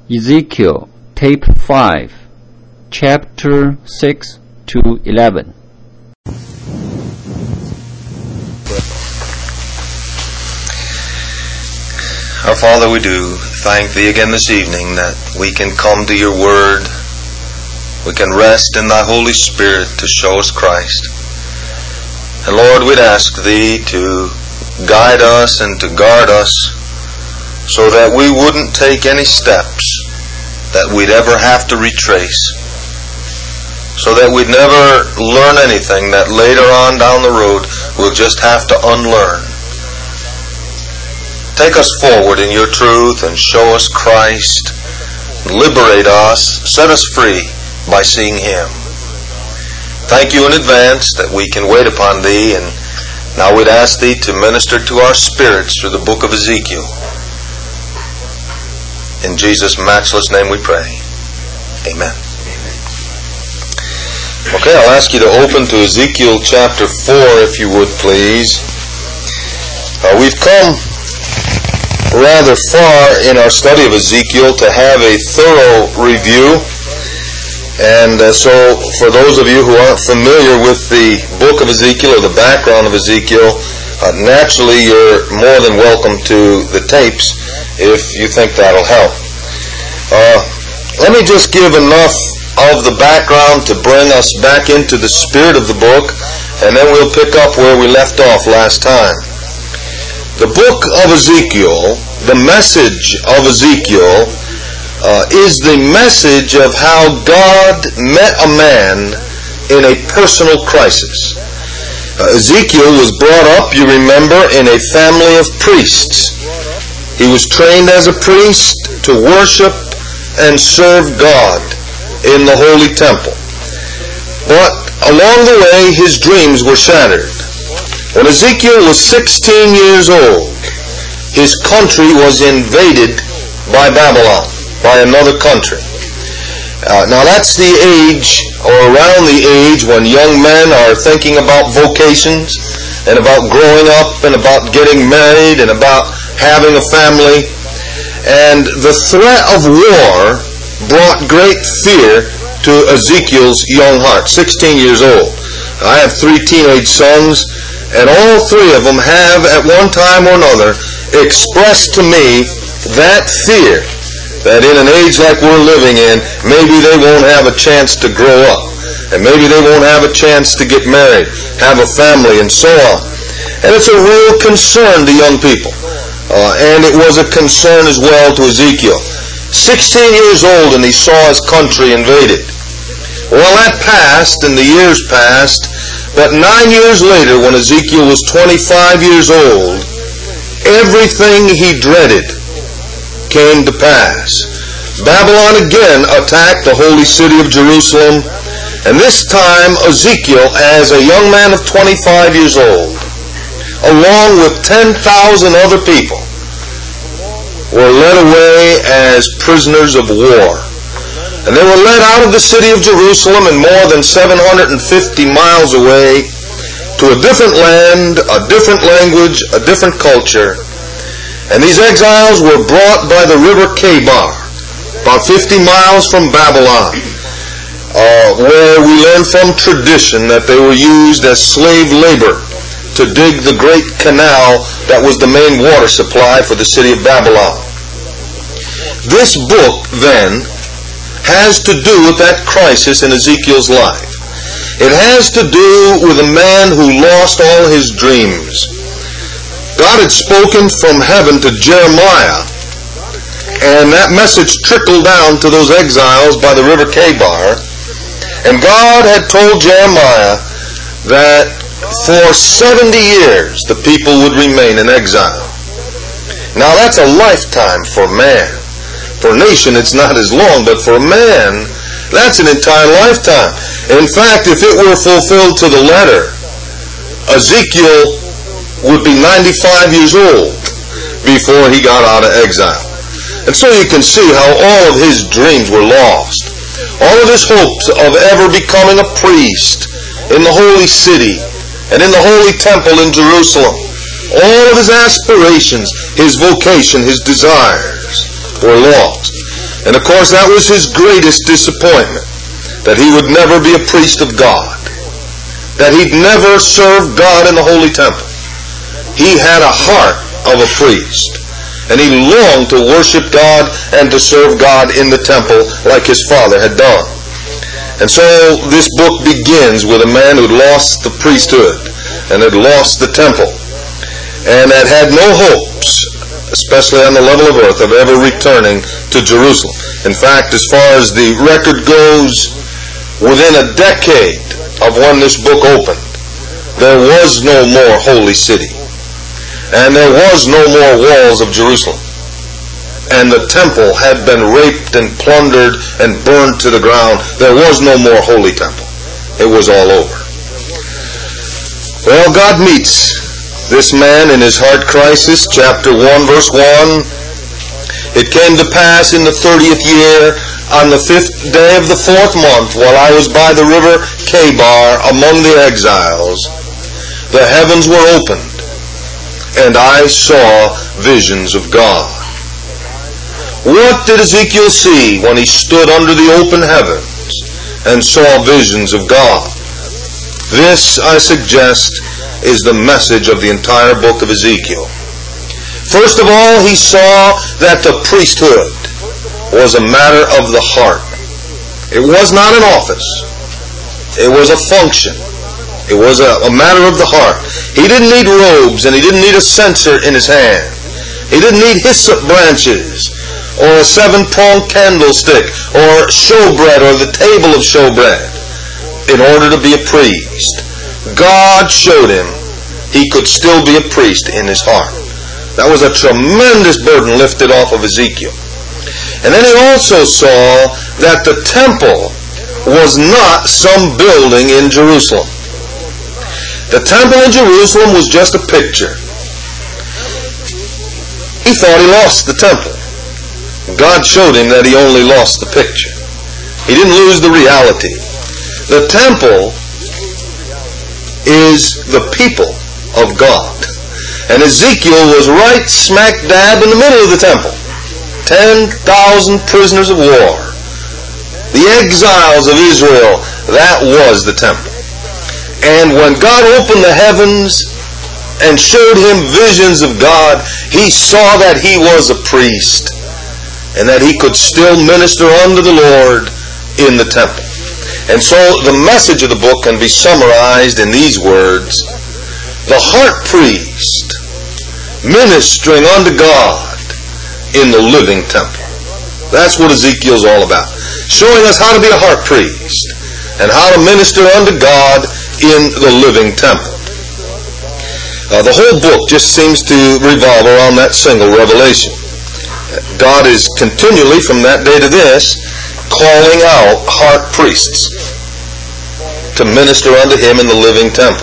Ezekiel, Tape 5, Chapter 6 to 11. Our Father, we do thank Thee again this evening that we can come to Your Word. We can rest in Thy Holy Spirit to show us Christ. And Lord, we'd ask Thee to guide us and to guard us so that we wouldn't take any steps that we'd ever have to retrace, so that we'd never learn anything that later on down the road we'll just have to unlearn. Take us forward in Your truth and show us Christ. Liberate us, set us free by seeing Him. Thank You in advance that we can wait upon Thee, and now we'd ask Thee to minister to our spirits through the book of Ezekiel. In Jesus' matchless name we pray. Amen. Okay, I'll ask you to open to Ezekiel chapter 4 if you would please. We've come rather far in our study of Ezekiel to have a thorough review. And so for those of you who aren't familiar with the book of Ezekiel or the background of Ezekiel, naturally you're more than welcome to the tapes if you think that'll help. Let me just give enough of the background to bring us back into the spirit of the book, and then we'll pick up where we left off last time. The book of Ezekiel, the message of Ezekiel, is the message of how God met a man in a personal crisis. Ezekiel was brought up, you remember, in a family of priests. He was trained as a priest to worship and serve God in the holy temple. But along the way, his dreams were shattered. When Ezekiel was 16 years old, his country was invaded by Babylon, by another country. Now that's the age, or around the age, when young men are thinking about vocations, and about growing up, and about getting married, and about having a family. And the threat of war brought great fear to Ezekiel's young heart, 16 years old. I have 3 teenage sons, and all 3 of them have, at one time or another, expressed to me that fear that in an age like we're living in, maybe they won't have a chance to grow up, and maybe they won't have a chance to get married, have a family, and so on. And it's a real concern to young people. And it was a concern as well to Ezekiel. 16 years old, and he saw his country invaded. Well, that passed, and the years passed, but 9 years later, when Ezekiel was 25 years old, everything he dreaded came to pass. Babylon again attacked the holy city of Jerusalem, and this time Ezekiel, as a young man of 25 years old, along with 10,000 other people, were led away as prisoners of war. And they were led out of the city of Jerusalem and more than 750 miles away to a different land, a different language, a different culture. And these exiles were brought by the river Kebar, about 50 miles from Babylon, where we learn from tradition that they were used as slave labor to dig the great canal that was the main water supply for the city of Babylon. This book, then, has to do with that crisis in Ezekiel's life. It has to do with a man who lost all his dreams. God had spoken from heaven to Jeremiah, and that message trickled down to those exiles by the river Kebar, and God had told Jeremiah that for 70 years the people would remain in exile. Now that's a lifetime for man. For a nation it's not as long, but for a man that's an entire lifetime. In fact, if it were fulfilled to the letter, Ezekiel would be 95 years old before he got out of exile. And so you can see how all of his dreams were lost. All of his hopes of ever becoming a priest in the holy city and in the holy temple in Jerusalem, all of his aspirations, his vocation, his desires were lost. And of course that was his greatest disappointment, that he would never be a priest of God, that he'd never serve God in the holy temple. He had a heart of a priest, and he longed to worship God and to serve God in the temple like his father had done. And so this book begins with a man who'd lost the priesthood and had lost the temple and had no hopes, especially on the level of earth, of ever returning to Jerusalem. In fact, as far as the record goes, within a decade of when this book opened, there was no more holy city, and there was no more walls of Jerusalem. And the temple had been raped and plundered and burned to the ground. There was no more holy temple. It was all over. Well, God meets this man in his heart crisis. Chapter 1, verse 1. It came to pass in the 30th year, on the 5th day of the 4th month, while I was by the river Chebar among the exiles, the heavens were opened, and I saw visions of God. What did Ezekiel see when he stood under the open heavens and saw visions of God? This, I suggest, is the message of the entire book of Ezekiel. First of all, he saw that the priesthood was a matter of the heart. It was not an office. It was a function. It was a matter of the heart. He didn't need robes, and he didn't need a censer in his hand. He didn't need hyssop branches, or a 7-pronged candlestick, or showbread, or the table of showbread, in order to be a priest. God showed him he could still be a priest in his heart. That was a tremendous burden lifted off of Ezekiel. And then he also saw that the temple was not some building in Jerusalem. The temple in Jerusalem was just a picture. He thought he lost the temple. God showed him that he only lost the picture. He didn't lose the reality. The temple is the people of God. And Ezekiel was right smack dab in the middle of the temple. 10,000 prisoners of war. The exiles of Israel, that was the temple. And when God opened the heavens and showed him visions of God, he saw that he was a priest, and that he could still minister unto the Lord in the temple. And so the message of the book can be summarized in these words: the heart priest ministering unto God in the living temple. That's what Ezekiel's all about. Showing us how to be a heart priest and how to minister unto God in the living temple. The whole book just seems to revolve around that single revelation. God is continually, from that day to this, calling out heart priests to minister unto him in the living temple.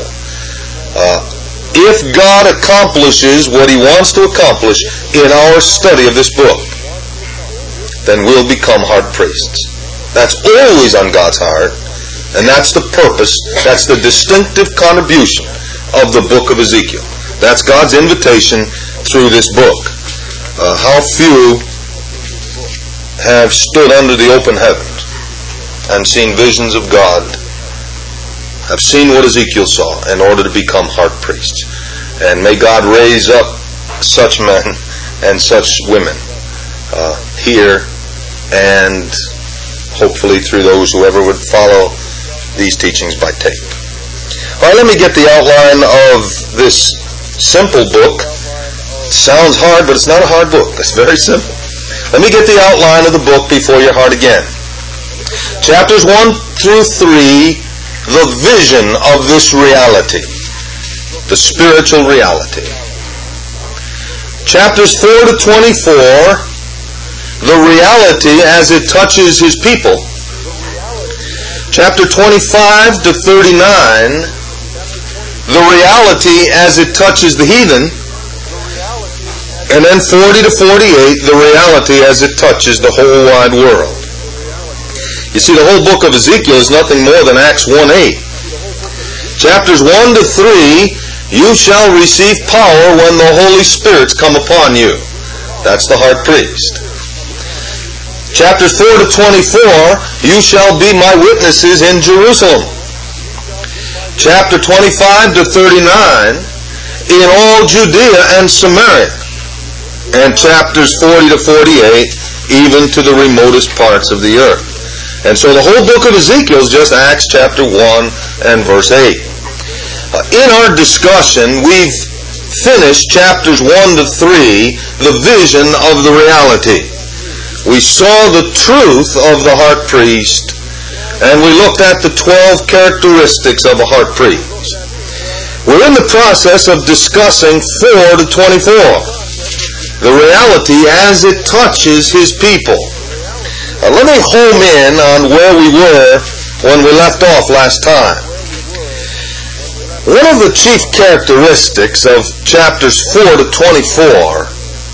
If God accomplishes what he wants to accomplish in our study of this book, then we'll become heart priests. That's always on God's heart, and that's the purpose, that's the distinctive contribution of the book of Ezekiel. That's God's invitation through this book. How few have stood under the open heavens and seen visions of God, have seen what Ezekiel saw in order to become heart priests. And may God raise up such men and such women here, and hopefully through those who ever would follow these teachings by tape. All right, let me get the outline of this simple book. It sounds hard, but it's not a hard book. It's very simple. Let me get the outline of the book before your heart again. Chapters 1 through 3, the vision of this reality, the spiritual reality. Chapters 4 to 24, the reality as it touches his people. Chapter 25 to 39, the reality as it touches the heathen. And then 40 to 48, the reality as it touches the whole wide world. You see, the whole book of Ezekiel is nothing more than Acts 1:8. Chapters 1 to 3, you shall receive power when the Holy Spirit's come upon you. That's the heart priest. Chapters 4 to 24, you shall be my witnesses in Jerusalem. Chapter 25 to 39, in all Judea and Samaria. And chapters 40 to 48, even to the remotest parts of the earth. And so the whole book of Ezekiel is just Acts chapter 1 and verse 8. In our discussion, we've finished chapters 1 to 3, the vision of the reality. We saw the truth of the heart priest, and we looked at the 12 characteristics of a heart priest. We're in the process of discussing 4 to 24, the reality as it touches His people. Let me home in on where we were when we left off last time. One of the chief characteristics of chapters 4 to 24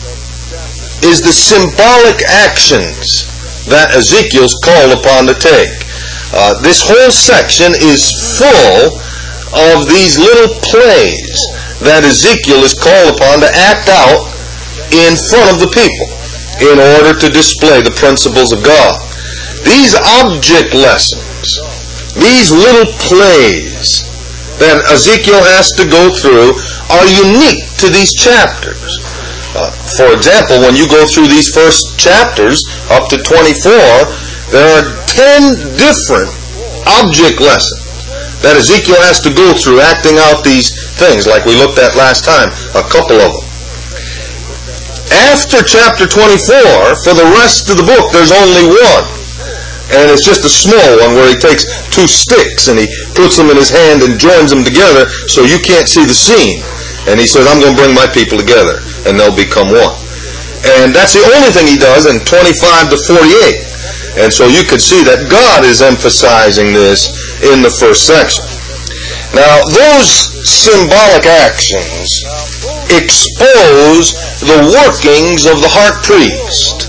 is the symbolic actions that Ezekiel's called upon to take. This whole section is full of these little plays that Ezekiel is called upon to act out in front of the people in order to display the principles of God. These object lessons, these little plays that Ezekiel has to go through are unique to these chapters. For example, when you go through these first chapters up to 24, there are 10 different object lessons that Ezekiel has to go through acting out these things like we looked at last time, a couple of them. After chapter 24, for the rest of the book, there's only one. And it's just a small one where he takes 2 sticks and he puts them in his hand and joins them together so you can't see the scene. And he says, I'm going to bring my people together and they'll become one. And that's the only thing he does in 25 to 48. And so you could see that God is emphasizing this in the first section. Now, those symbolic actions expose the workings of the heart priest,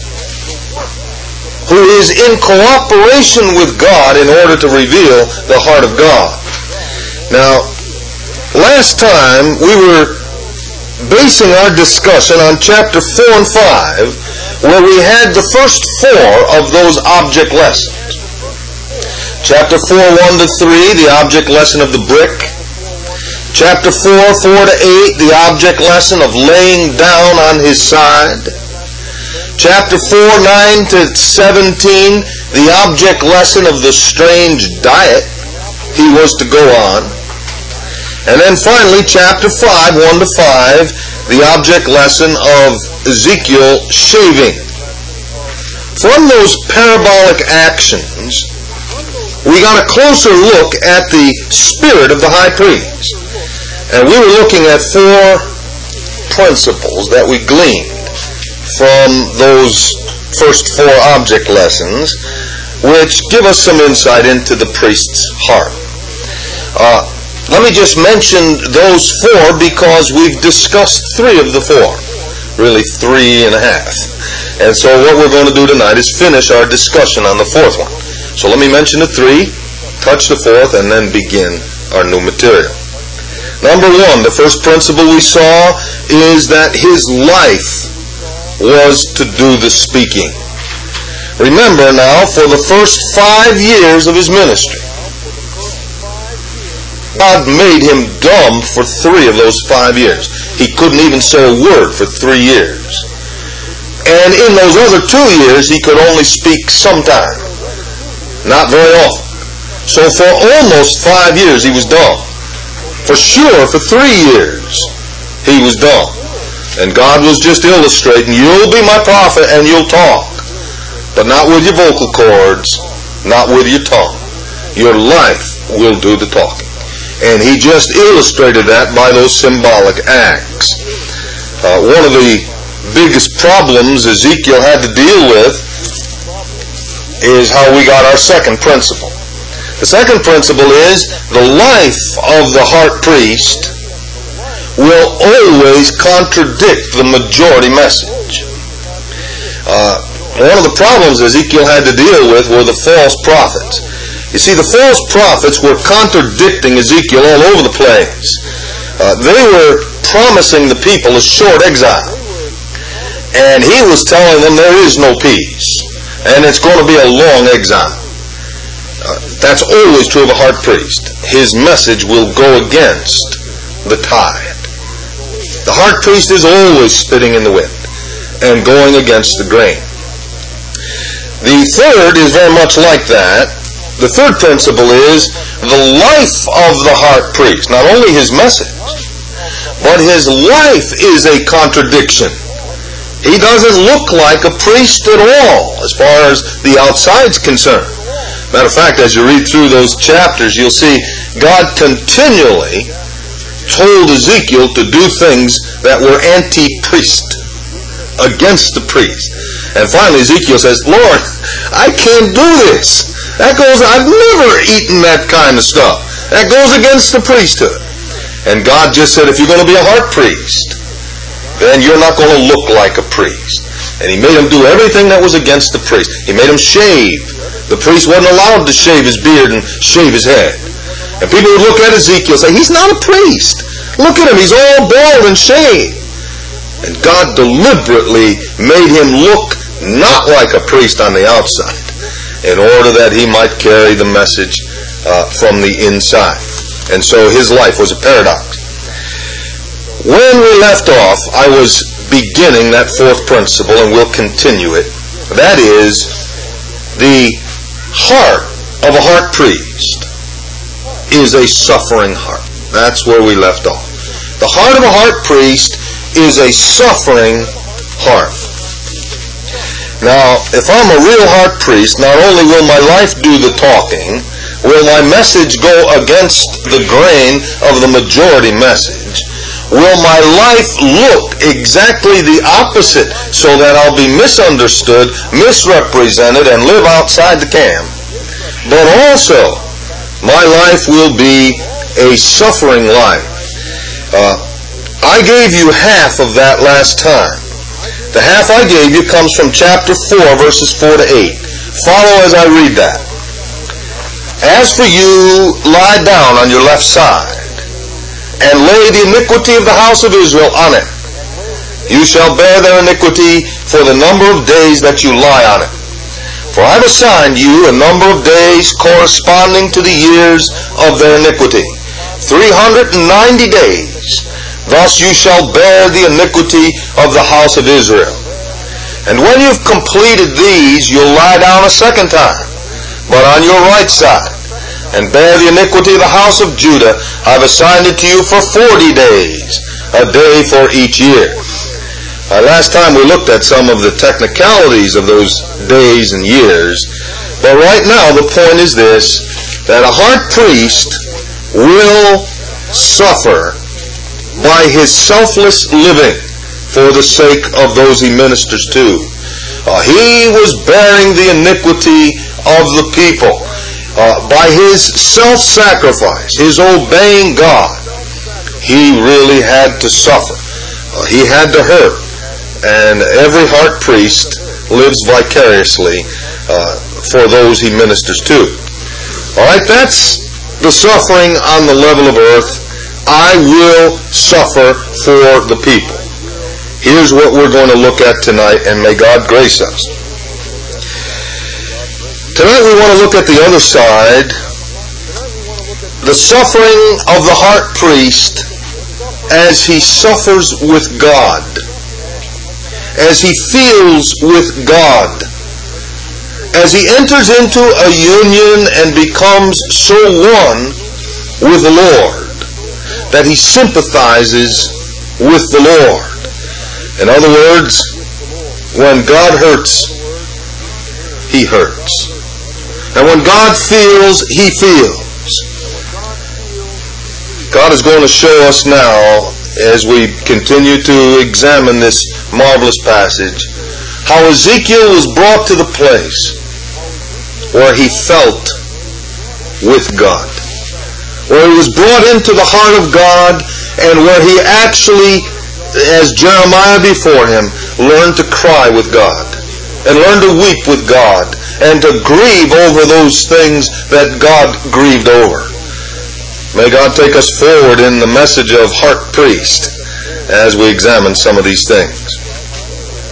who is in cooperation with God in order to reveal the heart of God. Now, last time we were basing our discussion on chapter 4 and 5, where we had the first 4 of those object lessons. Chapter 4, 1 to 3, the object lesson of the brick. Chapter 4, 4 to 8, the object lesson of laying down on his side. Chapter 4, 9 to 17, the object lesson of the strange diet he was to go on. And then finally, chapter 5, 1 to 5, the object lesson of Ezekiel shaving. From those parabolic actions, we got a closer look at the spirit of the high priest. And we were looking at 4 principles that we gleaned from those first 4 object lessons, which give us some insight into the priest's heart. Let me just mention those 4 because we've discussed 3 of the 4. Really 3 and a half. And so what we're going to do tonight is finish our discussion on the 4th one. So let me mention the 3, touch the 4th, and then begin our new material. Number 1, the first principle we saw is that his life was to do the speaking. Remember now, for the first 5 years of his ministry, God made him dumb for 3 of those 5 years. He couldn't even say a word for 3 years. And in those other 2 years, he could only speak sometime. Not very often. So for almost 5 years, he was dumb. For sure, for 3 years, he was dumb. And God was just illustrating, you'll be my prophet and you'll talk. But not with your vocal cords, not with your tongue. Your life will do the talking. And he just illustrated that by those symbolic acts. One of the biggest problems Ezekiel had to deal with is how we got our second principle. The second principle is the life of the heart priest will always contradict the majority message. One of the problems Ezekiel had to deal with were the false prophets. You see, the false prophets were contradicting Ezekiel all over the place. They were promising the people a short exile. And he was telling them there is no peace. And it's going to be a long exile. That's always true of a heart priest. His message will go against the tide. The heart priest is always spitting in the wind and going against the grain. The third is very much like that. The third principle is the life of the heart priest. Not only his message, but his life is a contradiction. He doesn't look like a priest at all as far as the outside's concerned. Matter of fact, as you read through those chapters, you'll see God continually told Ezekiel to do things that were anti-priest, against the priest. And finally Ezekiel says, Lord, I can't do this. I've never eaten that kind of stuff. That goes against the priesthood. And God just said, if you're going to be a heart priest, then you're not going to look like a priest. And he made him do everything that was against the priest. He made him shave. The priest wasn't allowed to shave his beard and shave his head. And people would look at Ezekiel and say, he's not a priest. Look at him, he's all bald and shaved. And God deliberately made him look not like a priest on the outside, in order that he might carry the message from the inside. And so his life was a paradox. When we left off, I was beginning that fourth principle, and we'll continue it. That is, the heart of a heart priest is a suffering heart. That's where we left off. The heart of a heart priest is a suffering heart. Now, if I'm a real heart priest, not only will my life do the talking, will my message go against the grain of the majority message, will my life look exactly the opposite so that I'll be misunderstood, misrepresented, and live outside the camp, but also my life will be a suffering life. I gave you half of that last time. The half I gave you comes from chapter 4, verses 4 to 8. Follow as I read that. As for you, lie down on your left side, and lay the iniquity of the house of Israel on it. You shall bear their iniquity for the number of days that you lie on it. For I have assigned you a number of days corresponding to the years of their iniquity, 390 days. Thus you shall bear the iniquity of the house of Israel. And when you've completed these, you'll lie down a second time, but on your right side, and bear the iniquity of the house of Judah. I've assigned it to you for 40 days, a day for each year. Last time we looked at some of the technicalities of those days and years, but right now the point is this, that a heart priest will suffer by his selfless living for the sake of those he ministers to. He was bearing the iniquity of the people. By his self-sacrifice, his obeying God, he really had to suffer. He had to hurt. And every heart priest lives vicariously for those he ministers to. Alright, that's the suffering on the level of earth. I will suffer for the people. Here's what we're going to look at tonight, and may God grace us. Tonight we want to look at the other side, the suffering of the heart priest as he suffers with God, as he feels with God, as he enters into a union and becomes so one with the Lord that he sympathizes with the Lord. In other words, when God hurts, he hurts. And when God feels, he feels. God is going to show us now, as we continue to examine this marvelous passage, how Ezekiel was brought to the place where he felt with God, where he was brought into the heart of God, and where he actually, as Jeremiah before him, learned to cry with God, and learned to weep with God, and to grieve over those things that God grieved over. May God take us forward in the message of heart priest as we examine some of these things.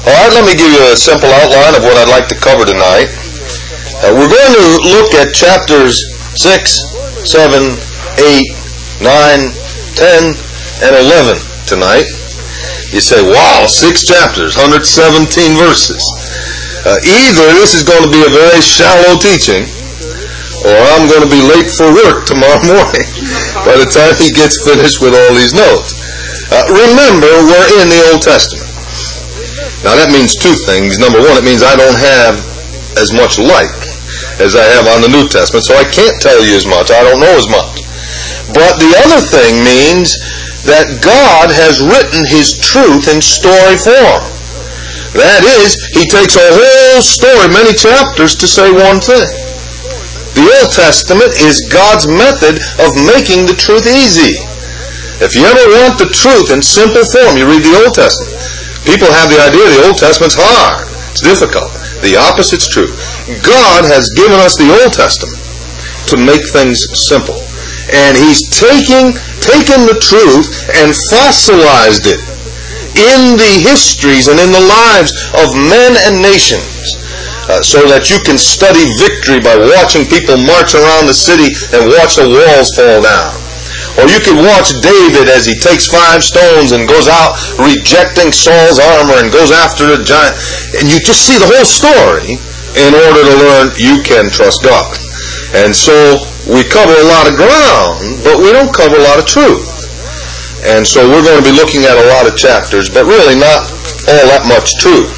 All right, let me give you a simple outline of what I'd like to cover tonight. We're going to look at chapters 6, 7, 8, 9, 10, and 11 tonight. You say, wow, 6 chapters, 117 verses. Either this is going to be a very shallow teaching, or I'm going to be late for work tomorrow morning by the time he gets finished with all these notes. Remember, we're in the Old Testament. Now that means two things. Number one, it means I don't have as much light as I have on the New Testament, so I can't tell you as much. I don't know as much. But the other thing means that God has written His truth in story form. That is, He takes a whole story, many chapters, to say one thing. The Old Testament is God's method of making the truth easy. If you ever want the truth in simple form, you read the Old Testament. People have the idea the Old Testament's hard. It's difficult. The opposite's true. God has given us the Old Testament to make things simple. And He's taken the truth and fossilized it in the histories and in the lives of men and nations, so that you can study victory by watching people march around the city and watch the walls fall down. Or you can watch David as he takes 5 stones and goes out rejecting Saul's armor and goes after a giant. And you just see the whole story in order to learn you can trust God. And so we cover a lot of ground, but we don't cover a lot of truth. And so we're going to be looking at a lot of chapters, but really not all that much truth.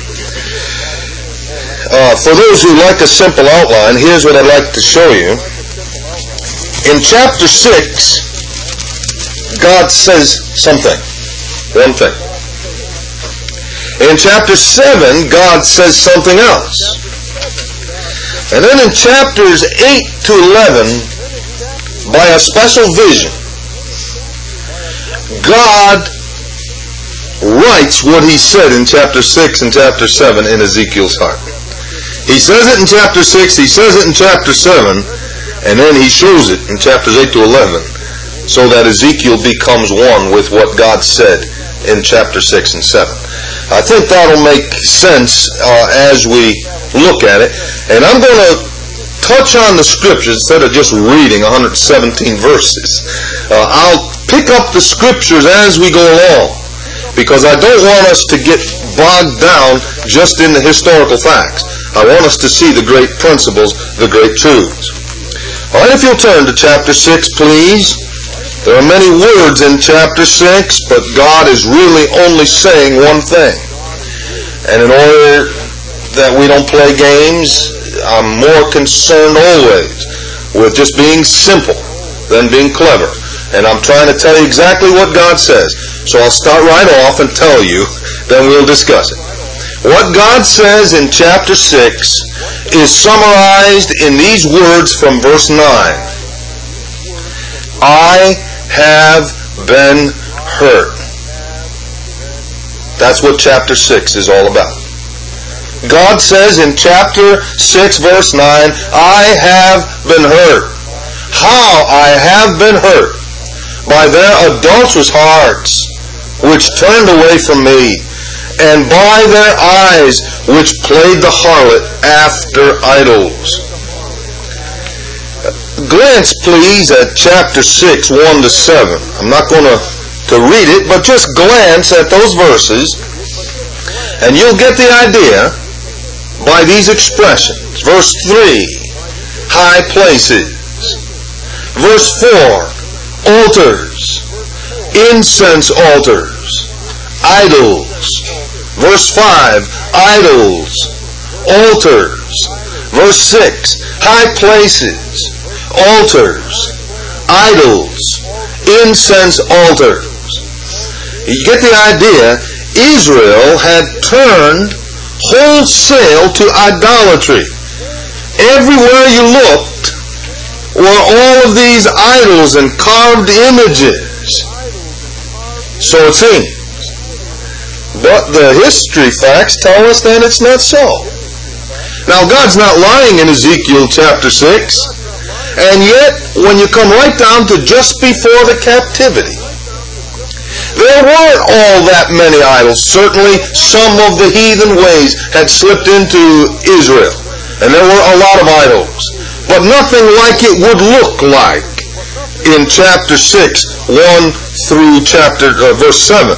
For those who like a simple outline, here's what I'd like to show you. In chapter 6, God says something. One thing. In chapter 7, God says something else. And then in chapters 8 to 11, by a special vision, God writes what He said in chapter 6 and chapter 7 in Ezekiel's heart. He says it in chapter 6, He says it in chapter 7, and then He shows it in chapters 8 to 11, so that Ezekiel becomes one with what God said in chapter 6 and 7. I think that'll make sense as we look at it. And I'm going to touch on the scriptures instead of just reading 117 verses. I'll pick up the scriptures as we go along, because I don't want us to get bogged down just in the historical facts. I want us to see the great principles, the great truths. All right, if you'll turn to chapter 6, please. There are many words in chapter 6, but God is really only saying one thing. And in order that we don't play games, I'm more concerned always with just being simple than being clever. And I'm trying to tell you exactly what God says. So I'll start right off and tell you, then we'll discuss it. What God says in chapter 6 is summarized in these words from verse 9. I have been hurt. That's what chapter 6 is all about. God says in chapter 6 verse 9, I have been hurt. How I have been hurt? By their adulterous hearts, which turned away from me, and by their eyes, which played the harlot after idols. Glance, please, at chapter 6, 1 to 7. I'm not going to read it, but just glance at those verses, and you'll get the idea by these expressions. Verse 3, high places. Verse 4, altars, incense altars, idols. Verse 5, idols, altars. Verse 6, high places, altars, idols, incense altars. You get the idea. Israel had turned wholesale to idolatry. Everywhere you looked were all of these idols and carved images. So it seems. But the history facts tell us that it's not so. Now, God's not lying in Ezekiel chapter 6. And yet, when you come right down to just before the captivity, There weren't all that many idols. Certainly some of the heathen ways had slipped into Israel, and there were a lot of idols. But nothing like it would look like in chapter 6, 1 through verse 7.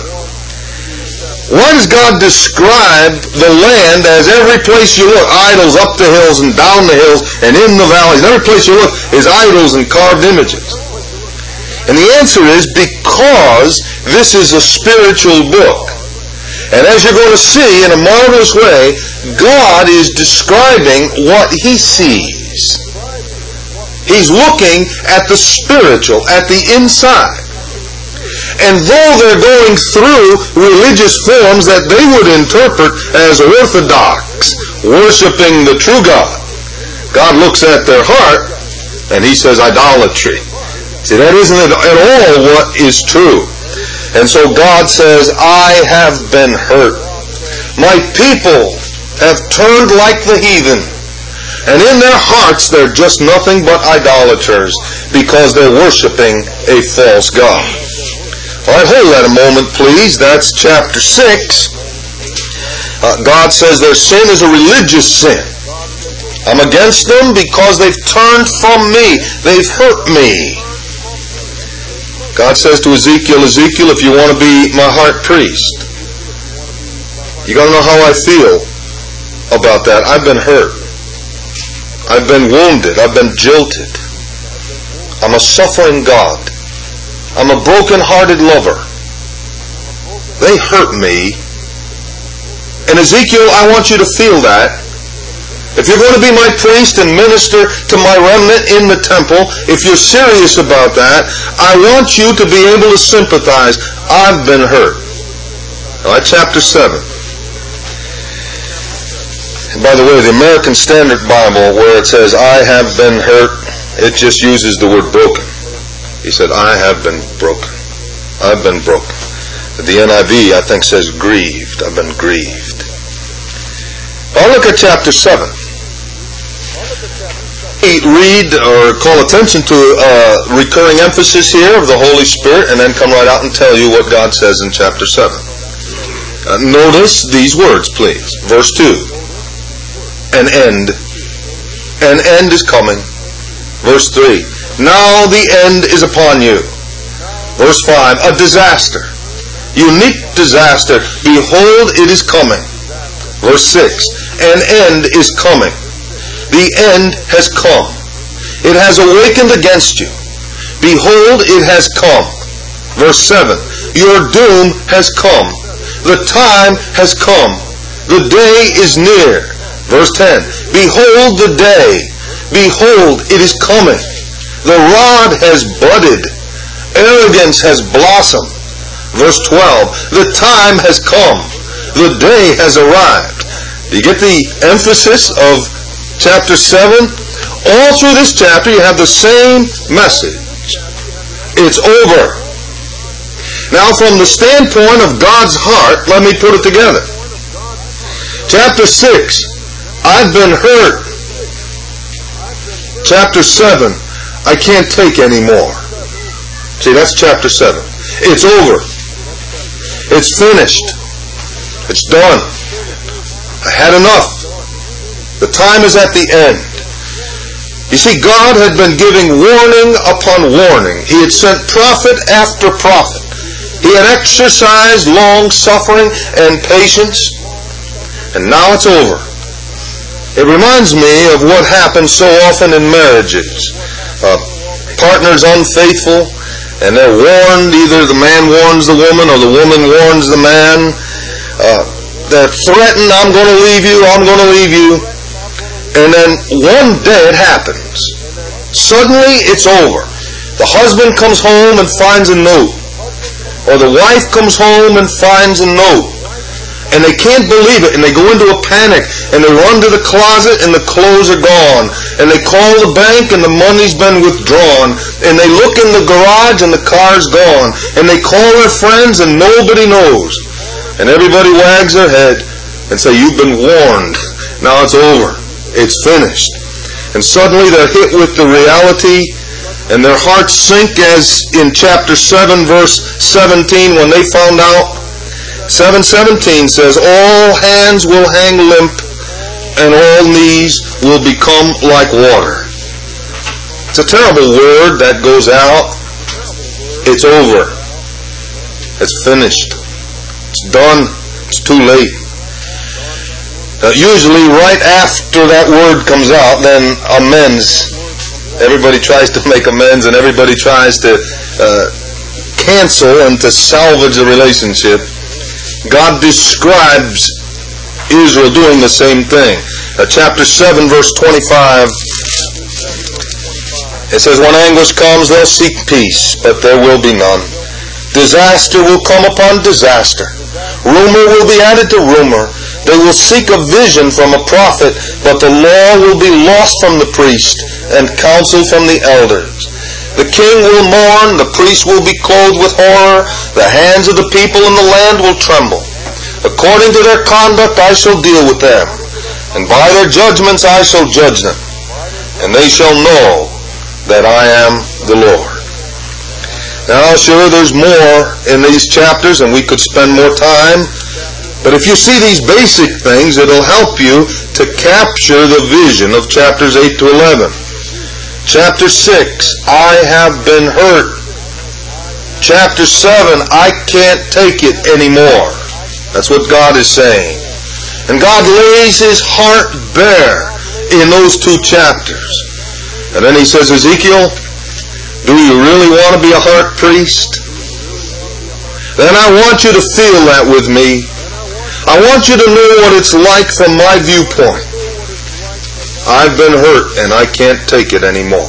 Why does God describe the land as every place you look, idols up the hills and down the hills and in the valleys, every place you look is idols and carved images? And the answer is because this is a spiritual book. And as you're going to see in a marvelous way, God is describing what He sees. He's looking at the spiritual, at the inside. And though they're going through religious forms that they would interpret as orthodox, worshiping the true God, God looks at their heart and He says idolatry. See, that isn't at all what is true. And so God says, I have been hurt. My people have turned like the heathen. And in their hearts they're just nothing but idolaters because they're worshiping a false God. All right, hold that a moment, please. That's chapter 6. God says their sin is a religious sin. I'm against them because they've turned from me. They've hurt me. God says to Ezekiel, Ezekiel, if you want to be my heart priest, you got to know how I feel about that. I've been hurt. I've been wounded. I've been jilted. I'm a suffering God. I'm a broken-hearted lover. They hurt me. And Ezekiel, I want you to feel that. If you're going to be my priest and minister to my remnant in the temple, if you're serious about that, I want you to be able to sympathize. I've been hurt. All right, chapter 7. And by the way, the American Standard Bible, where it says, I have been hurt, it just uses the word broken. He said, I have been broken. I've been broken. The NIV, I think, says grieved. I've been grieved. I'll look at chapter 7. Read or call attention to a recurring emphasis here of the Holy Spirit and then come right out and tell you what God says in chapter 7. Notice these words, please. Verse 2. An end. An end is coming. Verse 3. Now the end is upon you. Verse 5. A disaster. Unique disaster. Behold, it is coming. Verse 6. An end is coming. The end has come. It has awakened against you. Behold, it has come. Verse 7. Your doom has come. The time has come. The day is near. Verse 10. Behold the day. Behold, it is coming. The rod has budded. Arrogance has blossomed. Verse 12. The time has come. The day has arrived. Do you get the emphasis of chapter 7? All through this chapter you have the same message. It's over. Now from the standpoint of God's heart, let me put it together. Chapter 6, I've been hurt. Chapter 7, I can't take any more. See, that's chapter 7. It's over. It's finished. It's done. I had enough. The time is at the end. You see, God had been giving warning upon warning. He had sent prophet after prophet. He had exercised long suffering and patience. And now it's over. It reminds me of what happens so often in marriages. Partners unfaithful, and they're warned. Either the man warns the woman or the woman warns the man. They're threatened, I'm going to leave you, I'm going to leave you. And then one day it happens. Suddenly it's over. The husband comes home and finds a note. Or the wife comes home and finds a note. And they can't believe it, and they go into a panic, and they run to the closet, and the clothes are gone. And they call the bank, and the money's been withdrawn. And they look in the garage, and the car's gone. And they call their friends, and nobody knows. And everybody wags their head and say, you've been warned. Now it's over. It's finished. And suddenly they're hit with the reality and their hearts sink, as in chapter 7, verse 17, when they found out. 7:17 says, all hands will hang limp, and all knees will become like water. It's a terrible word that goes out. It's over. It's finished. It's done. It's too late. Usually right after that word comes out, then amends. Everybody tries to make amends, and everybody tries to cancel and to salvage the relationship. God describes Israel doing the same thing. Chapter 7, verse 25, it says, when anguish comes, they'll seek peace, but there will be none. Disaster will come upon disaster. Rumor will be added to rumor. They will seek a vision from a prophet, but the law will be lost from the priest, and counsel from the elders. The king will mourn, the priest will be clothed with horror, the hands of the people in the land will tremble. According to their conduct I shall deal with them, and by their judgments I shall judge them, and they shall know that I am the Lord. Now, sure, there's more in these chapters, and we could spend more time, but if you see these basic things, it'll help you to capture the vision of chapters 8 to 11. Chapter 6, I have been hurt. Chapter 7, I can't take it anymore. That's what God is saying. And God lays His heart bare in those two chapters. And then He says, Ezekiel, do you really want to be a heart priest? Then I want you to feel that with me. I want you to know what it's like from my viewpoint. I've been hurt and I can't take it anymore.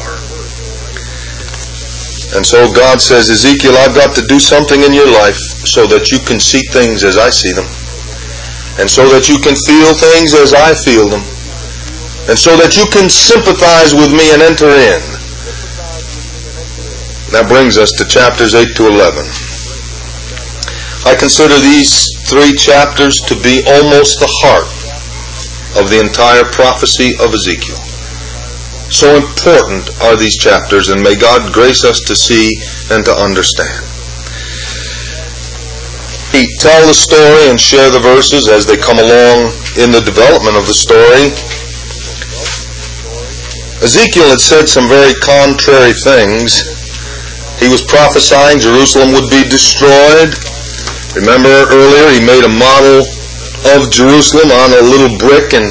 And so God says, Ezekiel, I've got to do something in your life so that you can see things as I see them. And so that you can feel things as I feel them. And so that you can sympathize with me and enter in. That brings us to chapters 8 to 11. I consider these three chapters to be almost the heart of the entire prophecy of Ezekiel. So important are these chapters, and may God grace us to see and to understand. We tell the story and share the verses as they come along in the development of the story. Ezekiel had said some very contrary things. He was prophesying Jerusalem would be destroyed. Remember earlier he made a model of Jerusalem on a little brick, and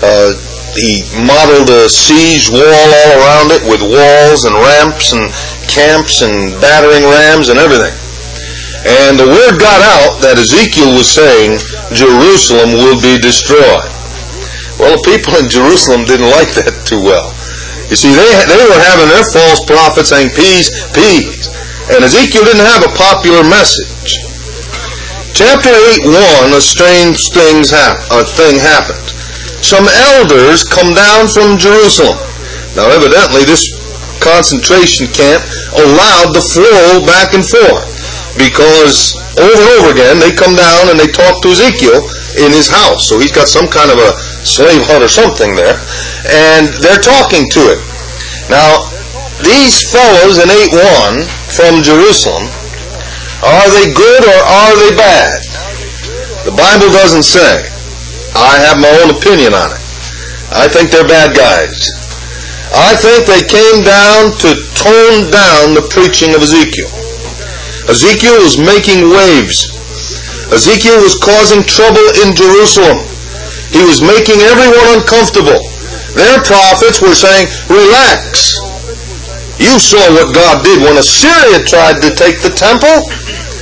he modeled a siege wall all around it with walls and ramps and camps and battering rams and everything. And the word got out that Ezekiel was saying Jerusalem will be destroyed. Well, the people in Jerusalem didn't like that too well. You see, they were having their false prophets saying peace, peace. And Ezekiel didn't have a popular message. Chapter 8:1, a strange thing happened. Some elders come down from Jerusalem. Now, evidently, this concentration camp allowed the flow back and forth, because over and over again they come down and they talk to Ezekiel in his house. So he's got some kind of a slave hut or something there, and they're talking to him. Now, these fellows in 8:1 from Jerusalem, are they good or are they bad? The Bible doesn't say. I have my own opinion on it. I think they're bad guys. I think they came down to tone down the preaching of Ezekiel. Ezekiel was making waves. Ezekiel was causing trouble in Jerusalem. He was making everyone uncomfortable. Their prophets were saying, relax. You saw what God did when Assyria tried to take the temple.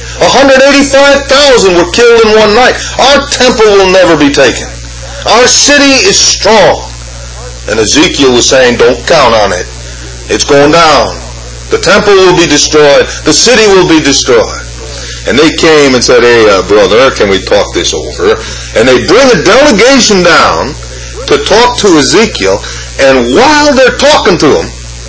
185,000 were killed in one night. Our temple will never be taken. Our city is strong. And Ezekiel was saying, don't count on it. It's going down. The temple will be destroyed. The city will be destroyed. And they came and said, hey, brother, can we talk this over? And they bring a delegation down to talk to Ezekiel. And while they're talking to him,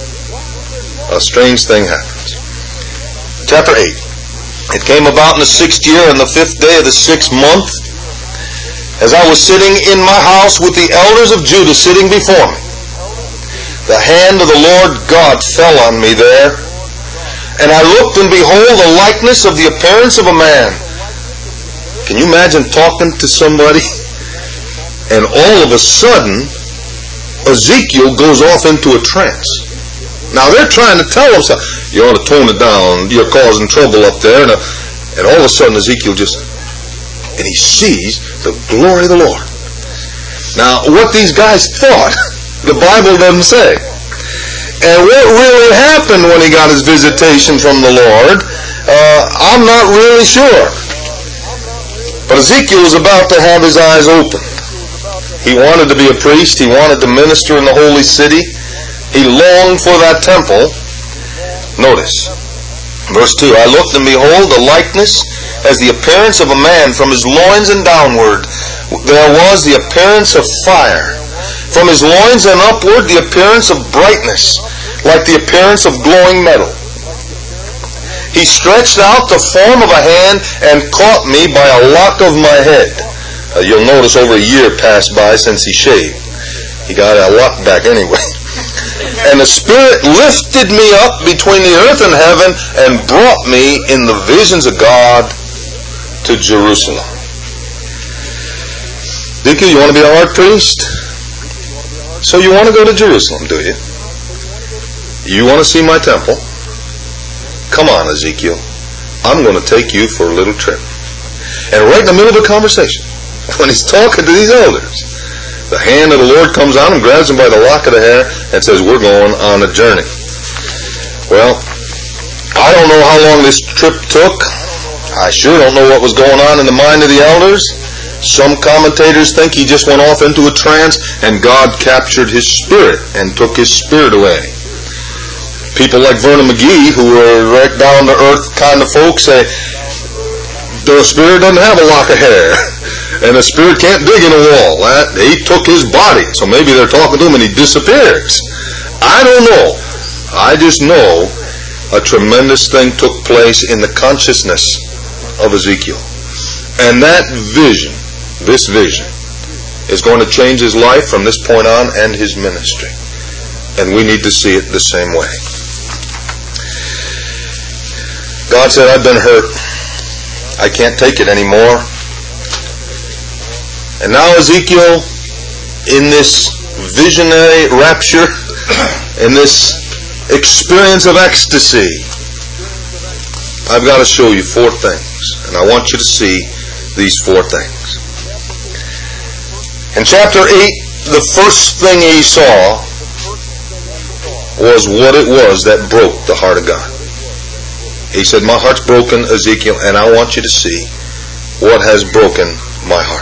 a strange thing happens. Chapter 8. It came about in the 6th year and the 5th day of the 6th month, as I was sitting in my house with the elders of Judah sitting before me, the hand of the Lord God fell on me there. And I looked, and behold, the likeness of the appearance of a man. Can you imagine talking to somebody, and all of a sudden, Ezekiel goes off into a trance? Now they're trying to tell him something. You ought to tone it down. You're causing trouble up there. And all of a sudden Ezekiel and he sees the glory of the Lord. Now what these guys thought, the Bible doesn't say. And what really happened when he got his visitation from the Lord, I'm not really sure. But Ezekiel was about to have his eyes opened. He wanted to be a priest. He wanted to minister in the holy city. He longed for that temple. Notice, verse 2, I looked, and behold, the likeness as the appearance of a man from his loins and downward. There was the appearance of fire. From his loins and upward, the appearance of brightness, like the appearance of glowing metal. He stretched out the form of a hand and caught me by a lock of my head. You'll notice over a year passed by since he shaved. He got a lock back anyway. And the Spirit lifted me up between the earth and heaven and brought me in the visions of God to Jerusalem. Ezekiel, you want to be a hard priest? So you want to go to Jerusalem, do you? You want to see my temple? Come on, Ezekiel. I'm going to take you for a little trip. And right in the middle of a conversation, when he's talking to these elders, the hand of the Lord comes on and grabs him by the lock of the hair and says, we're going on a journey. Well, I don't know how long this trip took. I sure don't know what was going on in the mind of the elders. Some commentators think he just went off into a trance and God captured his spirit and took his spirit away. People like Vernon McGee, who are right down to earth kind of folks, say the spirit doesn't have a lock of hair. And the spirit can't dig in a wall. He took his body. So maybe they're talking to him and he disappears. I don't know. I just know a tremendous thing took place in the consciousness of Ezekiel. And that vision, this vision, is going to change his life from this point on and his ministry. And we need to see it the same way. God said, I've been hurt. I can't take it anymore. And now Ezekiel, in this visionary rapture, in this experience of ecstasy, I've got to show you 4 things. And I want you to see these 4 things. In chapter 8, the first thing he saw was what it was that broke the heart of God. He said, my heart's broken, Ezekiel, and I want you to see what has broken my heart.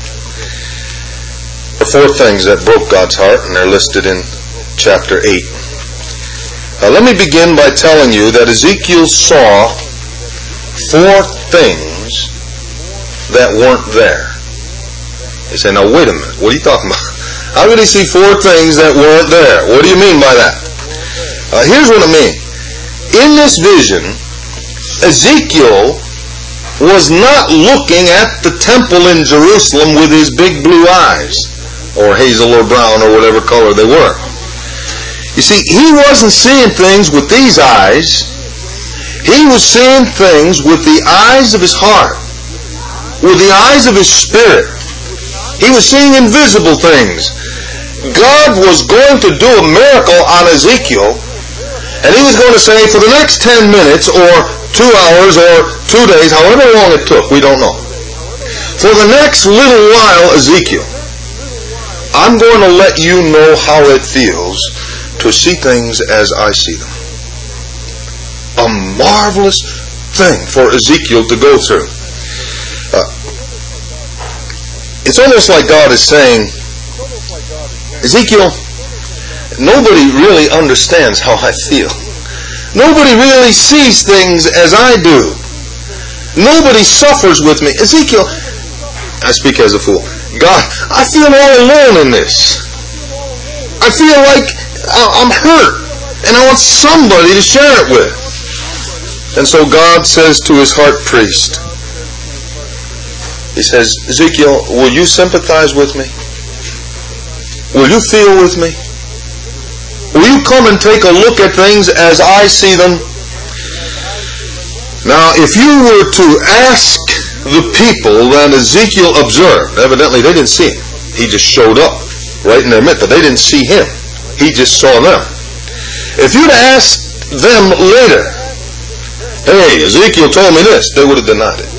There are 4 things that broke God's heart, and they're listed in chapter 8. Now let me begin by telling you that Ezekiel saw 4 things that weren't there. You say, now wait a minute, what are you talking about? How could he see 4 things that weren't there? What do you mean by that? Here's what I mean. In this vision, Ezekiel was not looking at the temple in Jerusalem with his big blue eyes, or hazel or brown or whatever color they were. You see, he wasn't seeing things with these eyes. He was seeing things with the eyes of his heart, with the eyes of his spirit. He was seeing invisible things. God was going to do a miracle on Ezekiel, and he was going to say, for the next 10 minutes or 2 hours or 2 days, however long it took, we don't know. For the next little while, Ezekiel, I'm going to let you know how it feels to see things as I see them. A marvelous thing for Ezekiel to go through. It's almost like God is saying, Ezekiel, nobody really understands how I feel. Nobody really sees things as I do. Nobody suffers with me. Ezekiel, I speak as a fool. God, I feel all alone in this. I feel like I'm hurt, and I want somebody to share it with. And so God says to his heart priest, he says, Ezekiel, will you sympathize with me? Will you feel with me? Will you come and take a look at things as I see them? Now, if you were to ask the people that Ezekiel observed, evidently they didn't see him. He just showed up right in their midst, but they didn't see him. He just saw them. If you'd asked them later, hey, Ezekiel told me this, they would have denied it.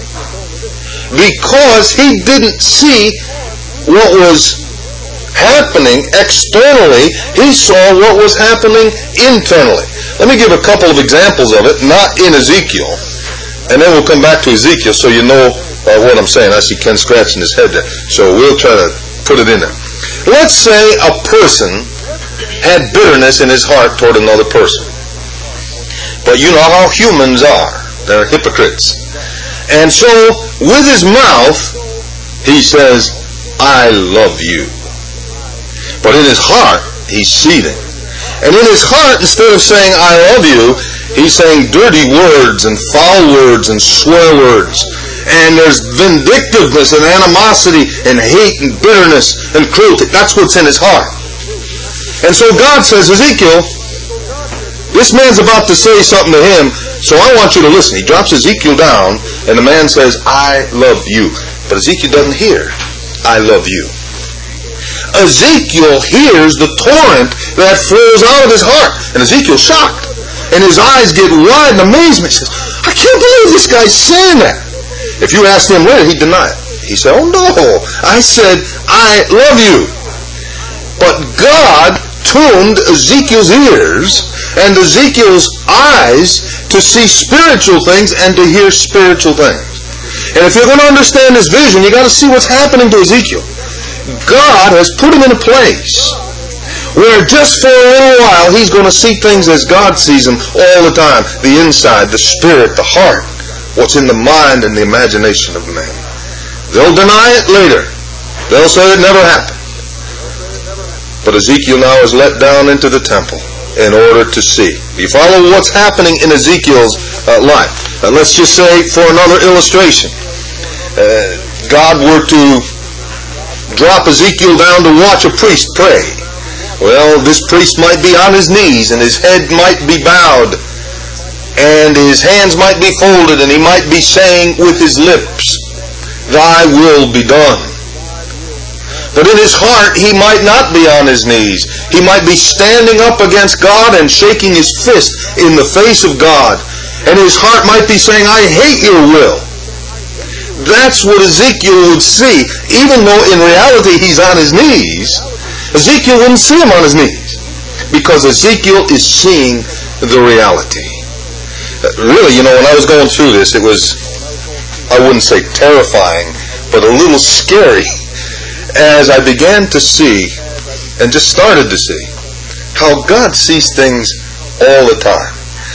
Because he didn't see what was happening externally, he saw what was happening internally. Let me give a couple of examples of it, not in Ezekiel, and then we'll come back to Ezekiel so you know what I'm saying. I see Ken scratching his head there, so we'll try to put it in there. Let's say a person had bitterness in his heart toward another person. But you know how humans are. They're hypocrites. And so, with his mouth, he says, I love you. But in his heart, he's seething. And in his heart, instead of saying, I love you, he's saying dirty words and foul words and swear words. And there's vindictiveness and animosity and hate and bitterness and cruelty. That's what's in his heart. And so God says, Ezekiel, this man's about to say something to him, so I want you to listen. He drops Ezekiel down, and the man says, I love you. But Ezekiel doesn't hear, I love you. Ezekiel hears the torrent that flows out of his heart. And Ezekiel's shocked. And his eyes get wide in amazement. He says, I can't believe this guy's saying that. If you asked him later, he'd deny it. He said, oh no, I said, I love you. But God tuned Ezekiel's ears and Ezekiel's eyes to see spiritual things and to hear spiritual things. And if you're going to understand this vision, you got to see what's happening to Ezekiel. God has put him in a place where just for a little while he's going to see things as God sees them all the time. The inside, the spirit, the heart, what's in the mind and the imagination of man. They'll deny it later. They'll say it never happened. But Ezekiel now is let down into the temple in order to see. You follow what's happening in Ezekiel's life. Let's just say, for another illustration, God were to drop Ezekiel down to watch a priest pray. Well, this priest might be on his knees and his head might be bowed and his hands might be folded and he might be saying with his lips, Thy will be done. But in his heart, he might not be on his knees. He might be standing up against God and shaking his fist in the face of God. And his heart might be saying, I hate your will. That's what Ezekiel would see. Even though in reality he's on his knees, Ezekiel wouldn't see him on his knees. Because Ezekiel is seeing the reality. Really, when I was going through this, it was, I wouldn't say terrifying, but a little scary. As I began to see, and just started to see, how God sees things all the time.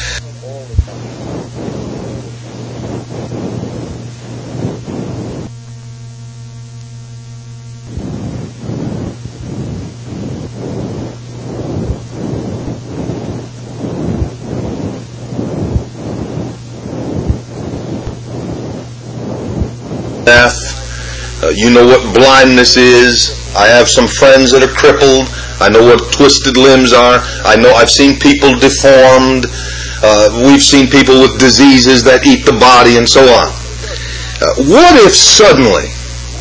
You know what blindness is. I have some friends that are crippled. I know what twisted limbs are. I know I've seen people deformed. We've seen people with diseases that eat the body and so on. What if suddenly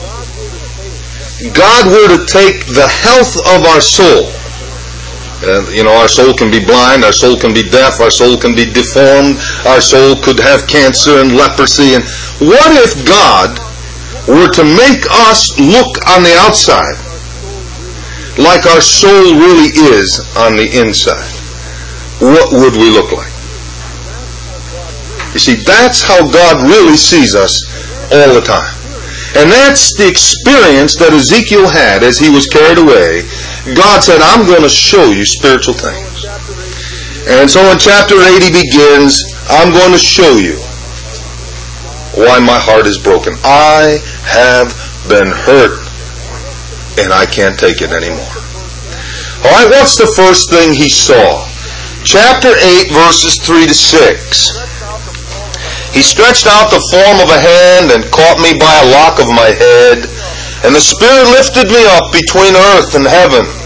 God were to take the health of our soul? Our soul can be blind, our soul can be deaf, our soul can be deformed, our soul could have cancer and leprosy. And what if God were to make us look on the outside like our soul really is on the inside? What would we look like? You see, that's how God really sees us all the time. And that's the experience that Ezekiel had as he was carried away. God said, I'm going to show you spiritual things. And so in chapter 8 he begins, I'm going to show you why my heart is broken. I have been hurt and I can't take it anymore. Alright, what's the first thing he saw? Chapter 8 verses 3 to 6. He stretched out the form of a hand and caught me by a lock of my head, and the Spirit lifted me up between earth and heaven.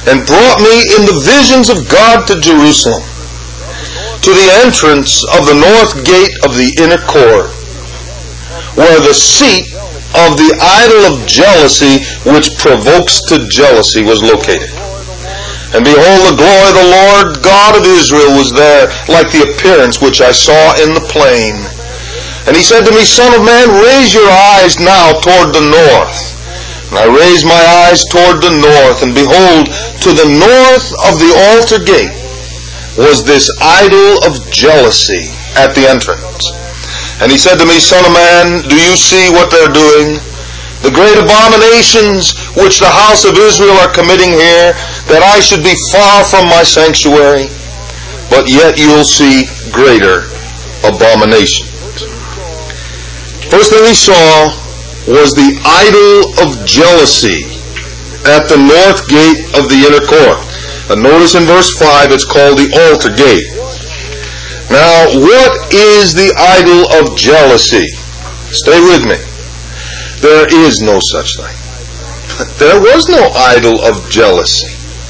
and brought me in the visions of God to Jerusalem, to the entrance of the north gate of the inner court, where the seat of the idol of jealousy which provokes to jealousy was located. And behold, the glory of the Lord God of Israel was there, like the appearance which I saw in the plain. And he said to me, Son of man, raise your eyes now toward the north. And I raised my eyes toward the north, and behold, to the north of the altar gate was this idol of jealousy at the entrance. And he said to me, Son of man, do you see what they're doing? The great abominations which the house of Israel are committing here, that I should be far from my sanctuary, but yet you'll see greater abominations. First thing he saw was the idol of jealousy at the north gate of the inner court. And notice in verse 5 it's called the altar gate. Now, what is the idol of jealousy? Stay with me. There is no such thing. There was no idol of jealousy.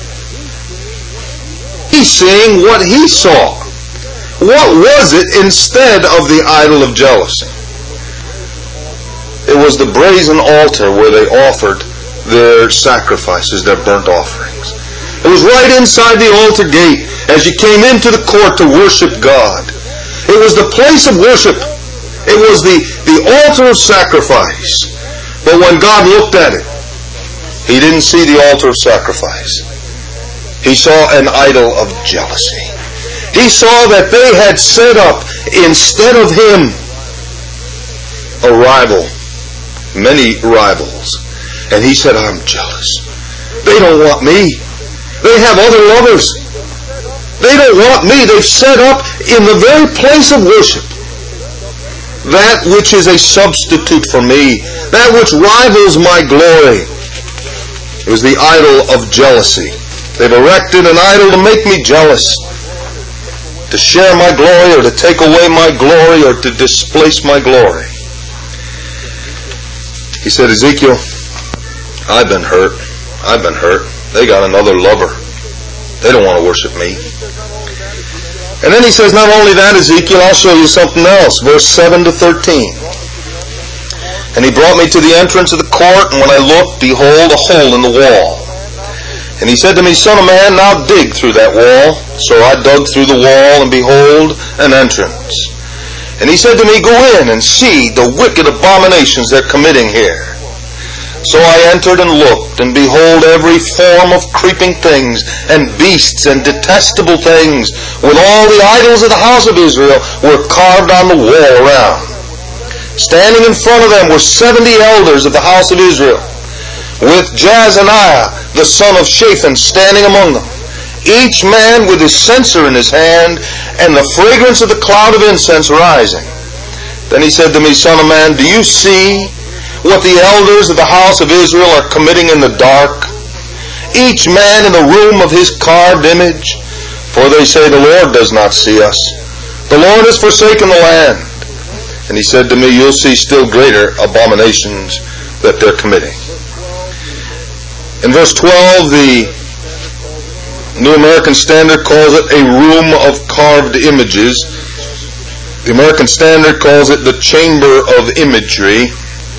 He's seeing what he saw. What was it instead of the idol of jealousy? It was the brazen altar where they offered their sacrifices, their burnt offerings. It was right inside the altar gate as you came into the court to worship God. It was the place of worship. It was the altar of sacrifice. But when God looked at it, he didn't see the altar of sacrifice. He saw an idol of jealousy. He saw that they had set up, instead of him, a rival. Many rivals. And he said, I'm jealous. They don't want me. They have other lovers. They don't want me. They've set up in the very place of worship that which is a substitute for me, that which rivals my glory. It was the idol of jealousy. They've erected an idol to make me jealous, to share my glory or to take away my glory or to displace my glory. He said, Ezekiel, I've been hurt. I've been hurt. They got another lover. They don't want to worship me. And then he says, not only that, Ezekiel, I'll show you something else. Verse 7 to 13. And he brought me to the entrance of the court, and when I looked, behold, a hole in the wall. And he said to me, Son of man, now dig through that wall. So I dug through the wall, and behold, an entrance. And he said to me, Go in and see the wicked abominations they're committing here. So I entered and looked, and behold, every form of creeping things, and beasts, and detestable things, with all the idols of the house of Israel, were carved on the wall around. Standing in front of them were 70 elders of the house of Israel, with Jazaniah, the son of Shaphan, standing among them, each man with his censer in his hand, and the fragrance of the cloud of incense rising. Then he said to me, Son of man, do you see what the elders of the house of Israel are committing in the dark? Each man in the room of his carved image. For they say, The Lord does not see us. The Lord has forsaken the land. And he said to me, You'll see still greater abominations that they're committing. In verse 12, the New American Standard calls it a room of carved images. The American Standard calls it the chamber of imagery.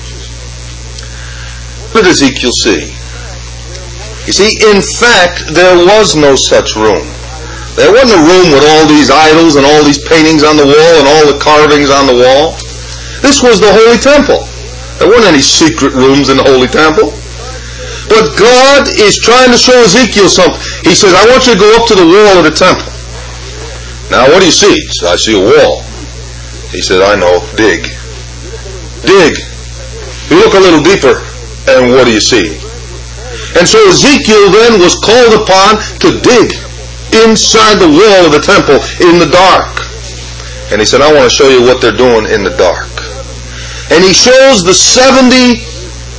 What did Ezekiel see? You see, in fact, there was no such room. There wasn't a room with all these idols and all these paintings on the wall and all the carvings on the wall. This was the Holy Temple. There weren't any secret rooms in the Holy Temple. But God is trying to show Ezekiel something. He says, I want you to go up to the wall of the temple. Now, what do you see? He said, I see a wall. He said, I know. Dig. Dig. You look a little deeper, and what do you see? And so Ezekiel then was called upon to dig inside the wall of the temple in the dark. And he said, I want to show you what they're doing in the dark. And he shows the 70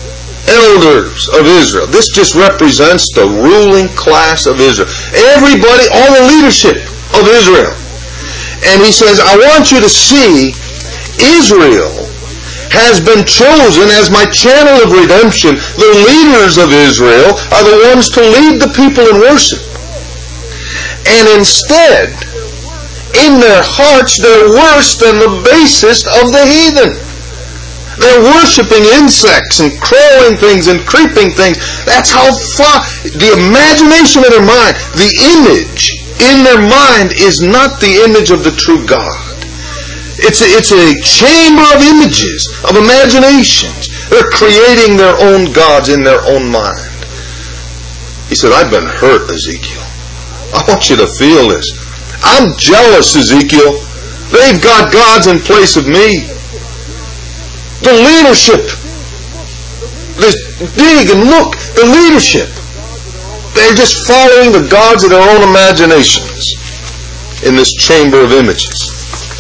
elders of Israel. This just represents the ruling class of Israel. Everybody, all the leadership of Israel. And he says, I want you to see Israel has been chosen as my channel of redemption. The leaders of Israel are the ones to lead the people in worship. And instead, in their hearts, they're worse than the basest of the heathen. They're worshiping insects and crawling things and creeping things. That's how far the imagination of their mind, the image in their mind is not the image of the true God. It's a chamber of images, of imaginations. They're creating their own gods in their own mind. He said, I've been hurt, Ezekiel. I want you to feel this. I'm jealous, Ezekiel. They've got gods in place of me. The leadership. Dig and look. The leadership. They're just following the gods of their own imaginations in this chamber of images.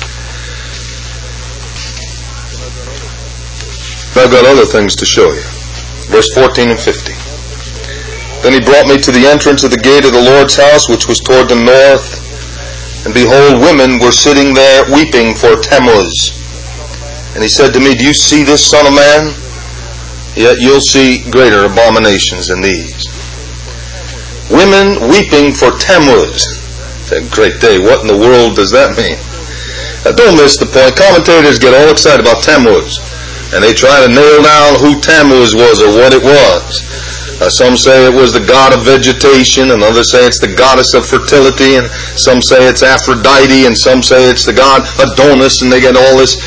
I've got other things to show you. Verse 14 and 15. Then he brought me to the entrance of the gate of the Lord's house, which was toward the north. And behold, women were sitting there weeping for Tammuz. And he said to me, do you see this, son of man? Yet you'll see greater abominations than these. Women weeping for Tammuz. It's a great day. What in the world does that mean? Don't miss the point. Commentators get all excited about Tammuz. And they try to nail down who Tammuz was or what it was. Some say it was the god of vegetation, and others say it's the goddess of fertility, and some say it's Aphrodite, and some say it's the god Adonis, and they get all this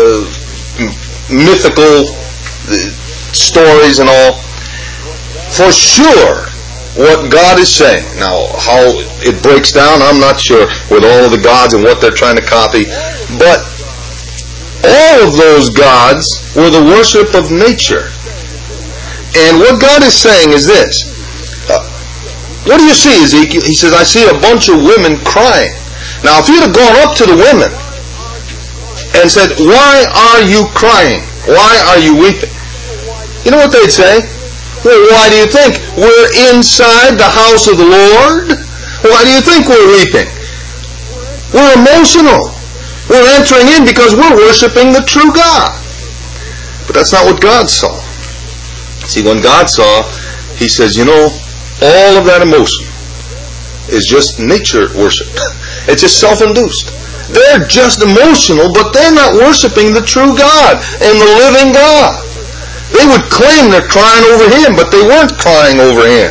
mythical stories and all. For sure, what God is saying, now how it breaks down, I'm not sure, with all of the gods and what they're trying to copy, but all of those gods were the worship of nature. And what God is saying is this. What do you see, Ezekiel? He says, I see a bunch of women crying. Now, if you'd have gone up to the women and said, why are you crying? Why are you weeping? You know what they'd say? Well, why do you think? We're inside the house of the Lord. Why do you think we're weeping? We're emotional. We're entering in because we're worshiping the true God. But that's not what God saw. See, when God saw, He says, you know, all of that emotion is just nature worship. It's just self-induced. They're just emotional, but they're not worshiping the true God and the living God. They would claim they're crying over Him, but they weren't crying over Him.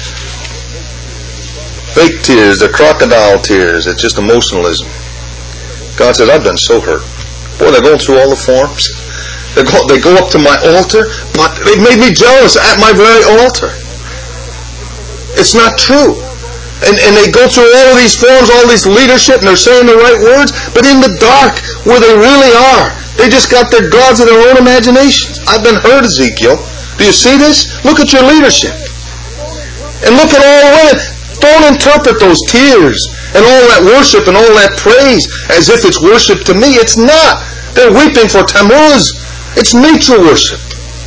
Fake tears, they're crocodile tears. It's just emotionalism. God says, I've been so hurt. Boy, they're going through all the forms. They go up to my altar, but they've made me jealous at my very altar. It's not true. And they go through all of these forms, all this leadership, and they're saying the right words, but in the dark, where they really are, they just got their gods of their own imaginations. I've been hurt, Ezekiel. Do you see this? Look at your leadership. And look at all the way. Don't interpret those tears and all that worship and all that praise as if it's worship to me. It's not. They're weeping for Tammuz. It's nature worship.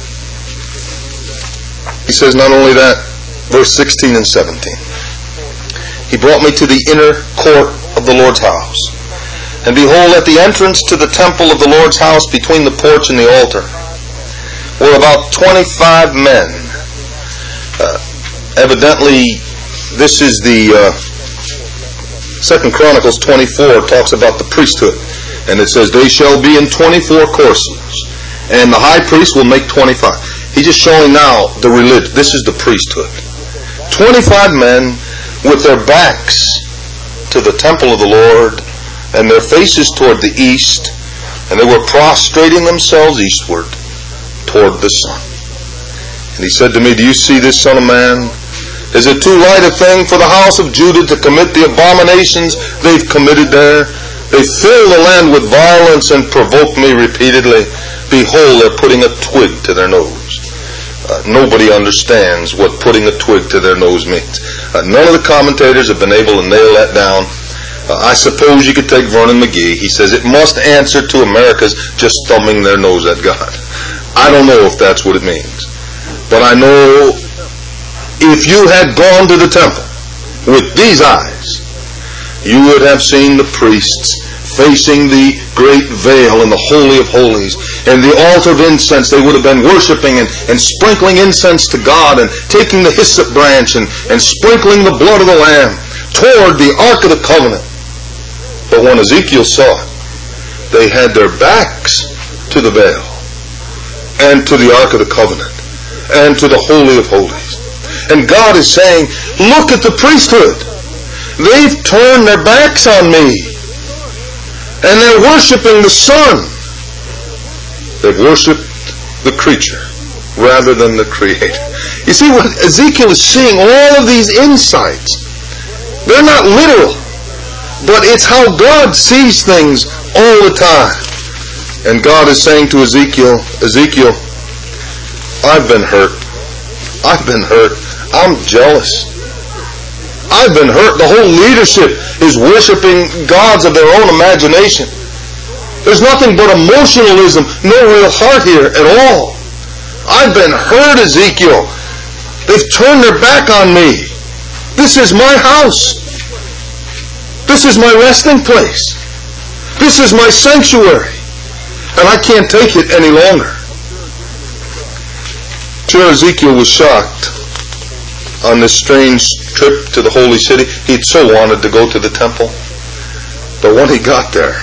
He says not only that, verse 16 and 17. He brought me to the inner court of the Lord's house. And behold, at the entrance to the temple of the Lord's house, between the porch and the altar, were about 25 men. Evidently, this is the 2 Chronicles 24 talks about the priesthood. And it says, they shall be in 24 courses. And the high priest will make 25. He's just showing now the religion. This is the priesthood. 25 men with their backs to the temple of the Lord and their faces toward the east. And they were prostrating themselves eastward toward the sun. And he said to me, do you see this, son of man? Is it too light a thing for the house of Judah to commit the abominations they've committed there? They fill the land with violence and provoke me repeatedly. Behold, they're putting a twig to their nose. Nobody understands what putting a twig to their nose means. None of the commentators have been able to nail that down. I suppose you could take Vernon McGee. He says it must answer to America's just thumbing their nose at God. I don't know if that's what it means. But I know if you had gone to the temple with these eyes, you would have seen the priests facing the great veil in the Holy of Holies. And the altar of incense, they would have been worshiping and sprinkling incense to God and taking the hyssop branch and sprinkling the blood of the Lamb toward the Ark of the Covenant. But when Ezekiel saw it, they had their backs to the veil and to the Ark of the Covenant and to the Holy of Holies. And God is saying, look at the priesthood. They've turned their backs on me. And they're worshiping the Son. They've worshipped the creature rather than the Creator. You see, what Ezekiel is seeing, all of these insights, they're not literal, but it's how God sees things all the time. And God is saying to Ezekiel, Ezekiel, I've been hurt. I've been hurt. I'm jealous. I've been hurt. The whole leadership is worshiping gods of their own imagination. There's nothing but emotionalism, no real heart here at all. I've been hurt, Ezekiel. They've turned their back on me. This is my house. This is my resting place. This is my sanctuary. And I can't take it any longer. Sure, Ezekiel was shocked on this strange trip to the holy city. He'd so wanted to go to the temple. But when he got there,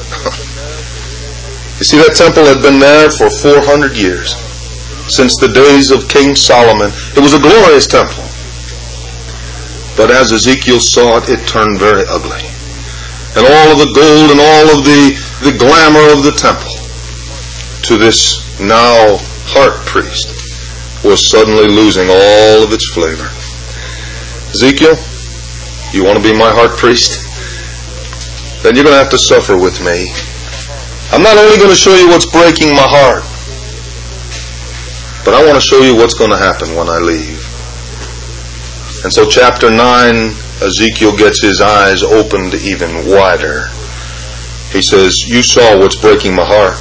you see, that temple had been there for 400 years, since the days of King Solomon. It was a glorious temple. But as Ezekiel saw it, it turned very ugly. And all of the gold and all of the glamour of the temple to this now heart priest was suddenly losing all of its flavor. Ezekiel, you want to be my heart priest? Then you're going to have to suffer with me. I'm not only going to show you what's breaking my heart, but I want to show you what's going to happen when I leave. And so chapter 9, Ezekiel gets his eyes opened even wider. He says, you saw what's breaking my heart.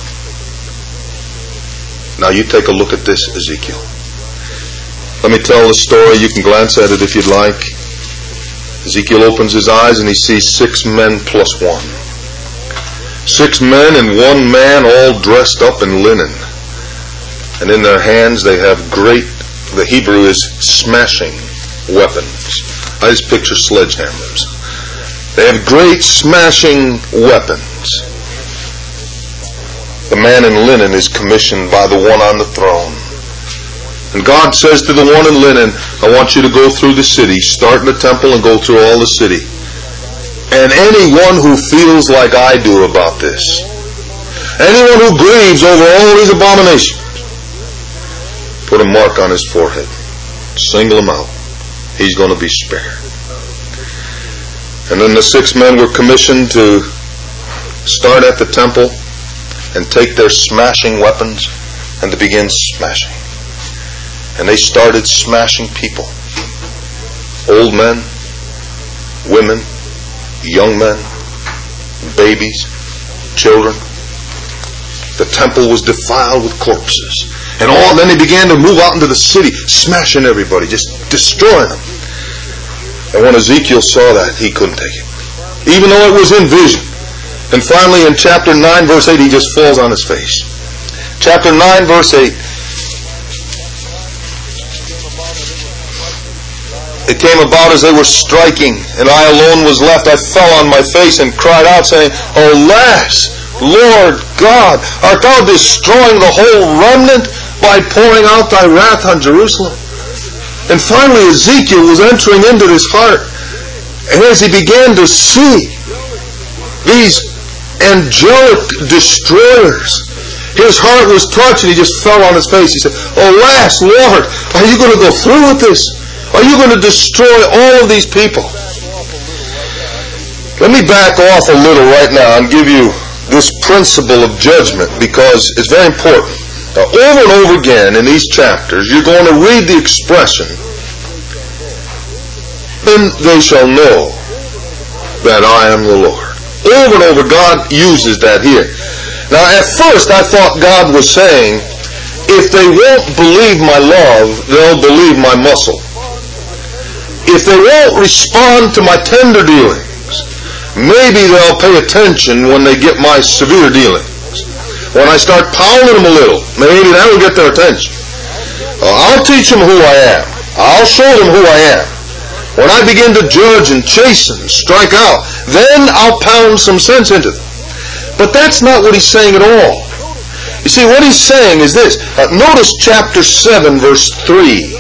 Now you take a look at this, Ezekiel. Let me tell the story. You can glance at it if you'd like. Ezekiel opens his eyes and he sees 6 men plus 1. 6 men and 1 man all dressed up in linen. And in their hands they have great, the Hebrew is smashing weapons. I just picture sledgehammers. They have great smashing weapons. The man in linen is commissioned by the one on the throne. And God says to the one in linen, I want you to go through the city, start in the temple and go through all the city. And anyone who feels like I do about this, anyone who grieves over all these abominations, put a mark on his forehead. Single him out. He's going to be spared. And then the 6 men were commissioned to start at the temple and take their smashing weapons and to begin smashing. And they started smashing people. Old men, women, young men, babies, children. The temple was defiled with corpses. And then they began to move out into the city, smashing everybody, just destroying them. And when Ezekiel saw that, he couldn't take it. Even though it was in vision. And finally in chapter 9 verse 8, he just falls on his face. Chapter 9 verse 8. It came about as they were striking, and I alone was left. I fell on my face and cried out, saying, Alas, Lord God, art thou destroying the whole remnant by pouring out thy wrath on Jerusalem? And finally Ezekiel was entering into his heart, and as he began to see these angelic destroyers, his heart was touched and he just fell on his face. He said, Alas, Lord, are you going to go through with this? Are you going to destroy all of these people? Let me back off a little right now and give you this principle of judgment, because it's very important. Now, over and over again in these chapters, you're going to read the expression, then they shall know that I am the Lord. Over and over, God uses that here. Now, at first, I thought God was saying, if they won't believe my love, they'll believe my muscle. If they won't respond to my tender dealings, maybe they'll pay attention when they get my severe dealings. When I start pounding them a little, maybe that will get their attention. I'll teach them who I am. I'll show them who I am. When I begin to judge and chasten, strike out, then I'll pound some sense into them. But that's not what he's saying at all. You see, what he's saying is this. Notice chapter 7, verse 3.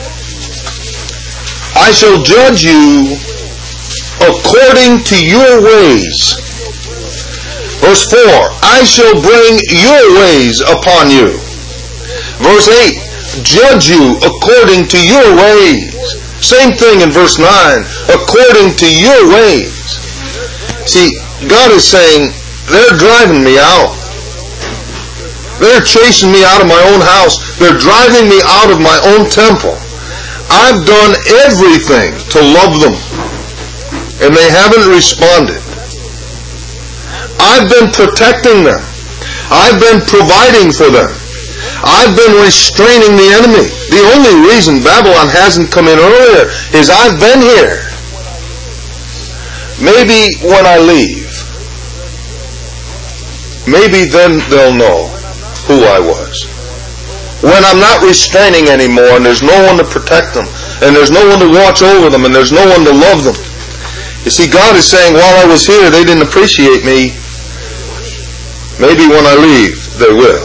I shall judge you according to your ways. Verse 4. I shall bring your ways upon you. Verse 8. Judge you according to your ways. Same thing in verse 9. According to your ways. See, God is saying, they're driving me out. They're chasing me out of my own house. They're driving me out of my own temple. I've done everything to love them, and they haven't responded. I've been protecting them. I've been providing for them. I've been restraining the enemy. The only reason Babylon hasn't come in earlier is I've been here. Maybe when I leave, maybe then they'll know who I was. When I'm not restraining anymore and there's no one to protect them and there's no one to watch over them and there's no one to love them. You see, God is saying, while I was here, they didn't appreciate me. Maybe when I leave, they will.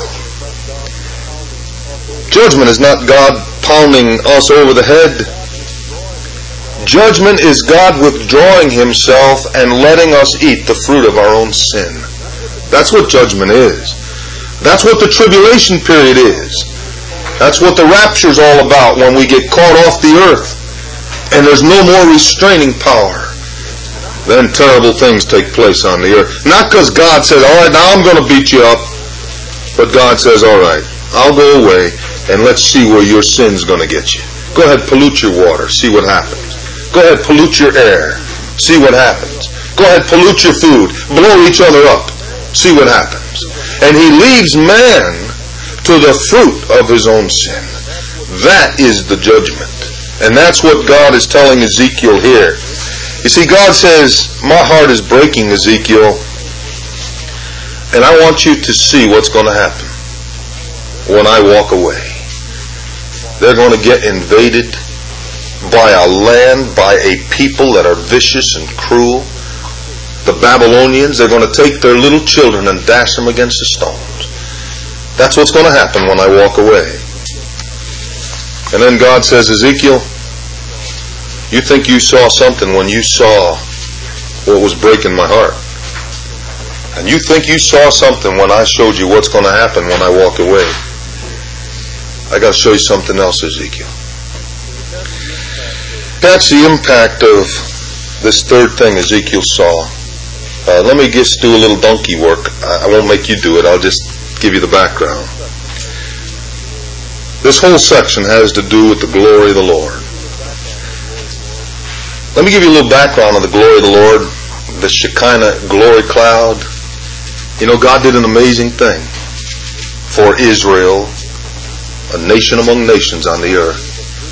Judgment is not God pounding us over the head. Judgment is God withdrawing himself and letting us eat the fruit of our own sin. That's what judgment is. That's what the tribulation period is. That's what the rapture's all about, when we get caught off the earth and there's no more restraining power. Then terrible things take place on the earth. Not because God says, all right, now I'm going to beat you up. But God says, all right, I'll go away and let's see where your sin's going to get you. Go ahead, pollute your water, see what happens. Go ahead, pollute your air, see what happens. Go ahead, pollute your food, blow each other up, see what happens. And he leaves man to the fruit of his own sin. That is the judgment. And that's what God is telling Ezekiel here. You see, God says, my heart is breaking, Ezekiel, and I want you to see what's going to happen when I walk away. They're going to get invaded by a land, by a people that are vicious and cruel. The Babylonians, they're going to take their little children and dash them against the stones. That's what's going to happen when I walk away. And then God says, Ezekiel, you think you saw something when you saw what was breaking my heart. And you think you saw something when I showed you what's going to happen when I walk away. I got to show you something else, Ezekiel. That's the impact of this third thing Ezekiel saw. Let me just do a little donkey work. I won't make you do it. I'll just give you the background. This whole section has to do with the glory of the Lord. Let me give you a little background on the glory of the Lord. The Shekinah glory cloud. You know, God did an amazing thing for Israel, a nation among nations on the earth.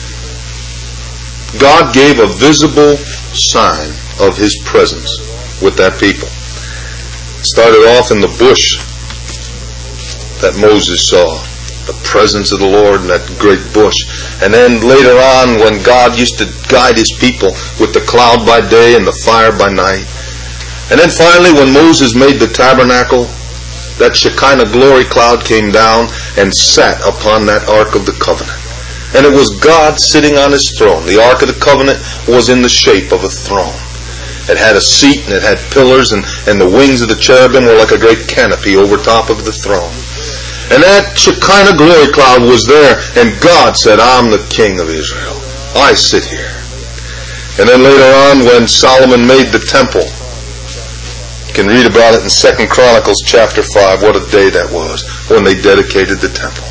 God gave a visible sign of his presence with that people. It started off in the bush that Moses saw, the presence of the Lord in that great bush. And then later on, when God used to guide his people with the cloud by day and the fire by night. And then finally, when Moses made the tabernacle, that Shekinah glory cloud came down and sat upon that Ark of the Covenant. And it was God sitting on his throne. The Ark of the Covenant was in the shape of a throne. It had a seat and it had pillars, and the wings of the cherubim were like a great canopy over top of the throne. And that Shekinah glory cloud was there, and God said, I'm the king of Israel. I sit here. And then later on, when Solomon made the temple, you can read about it in 2 Chronicles chapter 5, what a day that was when they dedicated the temple.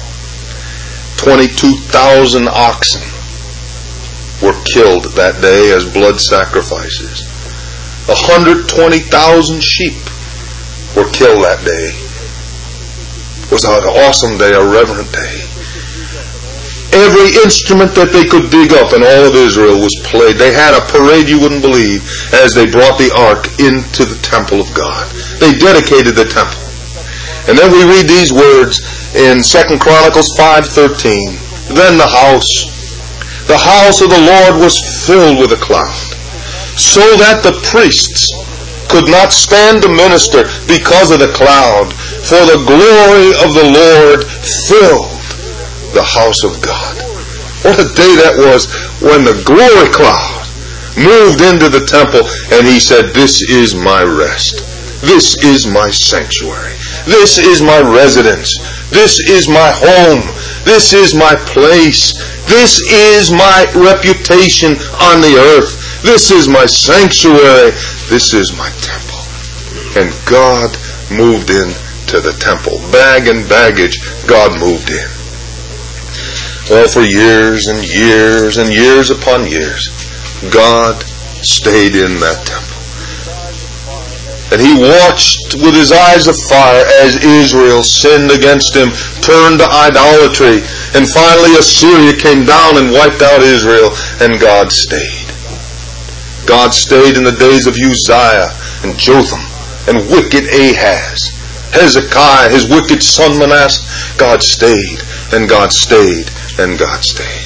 22,000 oxen were killed that day as blood sacrifices. 120,000 sheep were killed that day. It was an awesome day, a reverent day. Every instrument that they could dig up in all of Israel was played. They had a parade you wouldn't believe as they brought the ark into the temple of God. They dedicated the temple. And then we read these words in 2 Chronicles 5:13. Then the house of the Lord was filled with a cloud, so that the priests could not stand to minister because of the cloud, for the glory of the Lord filled the house of God. What a day that was when the glory cloud moved into the temple and he said, "This is my rest. This is my sanctuary. This is my residence. This is my home. This is my place. This is my reputation on the earth. This is my sanctuary. This is my temple." And God moved into the temple. Bag and baggage, God moved in. Well, for years and years and years upon years, God stayed in that temple. And he watched with his eyes of fire as Israel sinned against him, turned to idolatry, and finally Assyria came down and wiped out Israel, and God stayed. God stayed in the days of Uzziah and Jotham and wicked Ahaz. Hezekiah, his wicked son Manasseh. God stayed, and God stayed, and God stayed.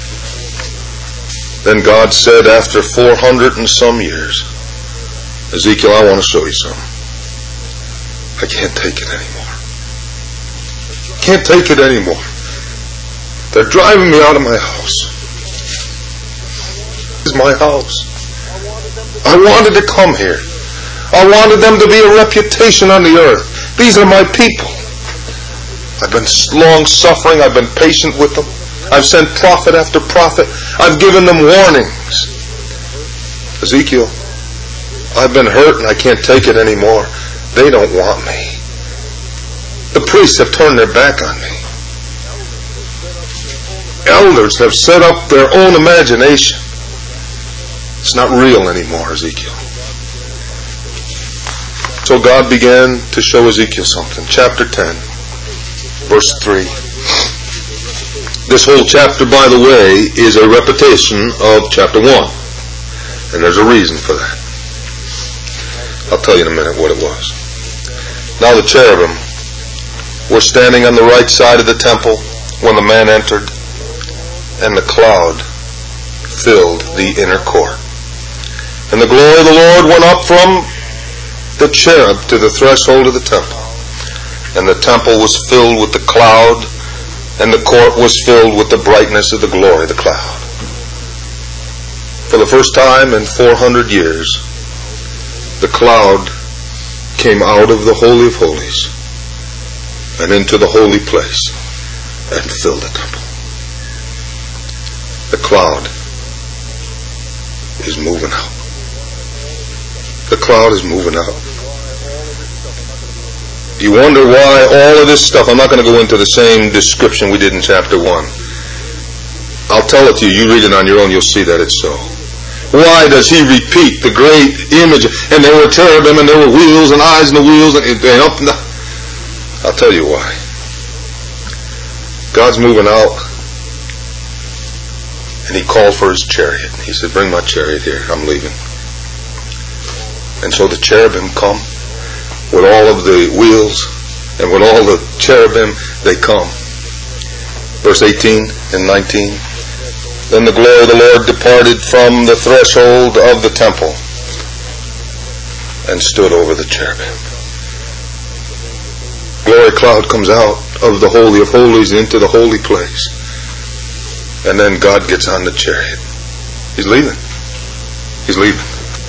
Then God said after 400 and some years, "Ezekiel, I want to show you something. I can't take it anymore. Can't take it anymore. They're driving me out of my house. This is my house. I wanted to come here. I wanted them to be a reputation on the earth. These are my people. I've been long suffering. I've been patient with them. I've sent prophet after prophet. I've given them warnings. Ezekiel, I've been hurt and I can't take it anymore. They don't want me. The priests have turned their back on me. Elders have set up their own imagination. It's not real anymore, Ezekiel." So God began to show Ezekiel something. Chapter 10, verse 3. This whole chapter, by the way, is a repetition of chapter 1. And there's a reason for that. I'll tell you in a minute what it was. Now the cherubim were standing on the right side of the temple when the man entered, and the cloud filled the inner court. And the glory of the Lord went up from the cherub to the threshold of the temple. And the temple was filled with the cloud, and the court was filled with the brightness of the glory of the cloud. For the first time in 400 years, the cloud came out of the Holy of Holies and into the holy place and filled the temple. The cloud is moving out. The cloud is moving out. Do you wonder why all of this stuff? I'm not going to go into the same description we did in chapter 1. I'll tell it to you. You read it on your own. You'll see that it's so. Why does he repeat the great image? And there were cherubim, and there were wheels, and eyes in the wheels, and up and down. I'll tell you why. God's moving out, and he called for his chariot. He said, "Bring my chariot here. I'm leaving." And so the cherubim come with all of the wheels, and with all the cherubim, they come. Verse 18 and 19. Then the glory of the Lord departed from the threshold of the temple and stood over the cherubim. Glory cloud comes out of the Holy of Holies into the holy place. And then God gets on the chariot. He's leaving. He's leaving.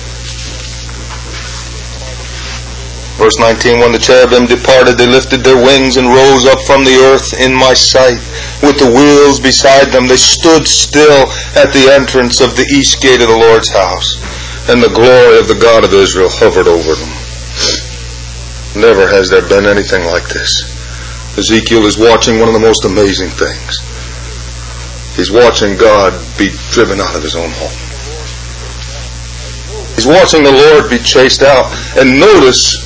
Verse 19, when the cherubim departed, they lifted their wings and rose up from the earth in my sight. With the wheels beside them, they stood still at the entrance of the east gate of the Lord's house. And the glory of the God of Israel hovered over them. Never has there been anything like this. Ezekiel is watching one of the most amazing things. He's watching God be driven out of his own home. He's watching the Lord be chased out. And notice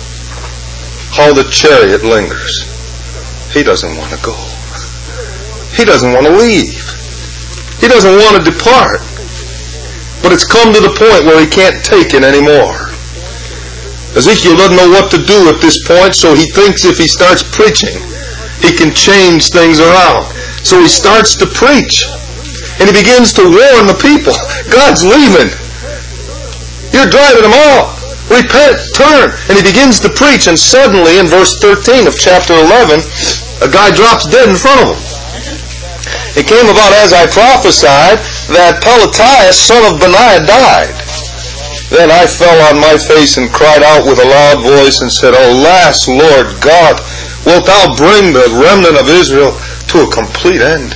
how the chariot lingers. He doesn't want to go. He doesn't want to leave. He doesn't want to depart. But it's come to the point where he can't take it anymore. Ezekiel doesn't know what to do at this point, so he thinks if he starts preaching, he can change things around. So he starts to preach. And he begins to warn the people. God's leaving. You're driving them off. Repent, turn. And he begins to preach, and suddenly in verse 13 of chapter 11, a guy drops dead in front of him. It came about as I prophesied that Pelatiah, son of Benaiah, died. Then I fell on my face and cried out with a loud voice and said, Alas, Lord God, wilt thou bring the remnant of Israel to a complete end?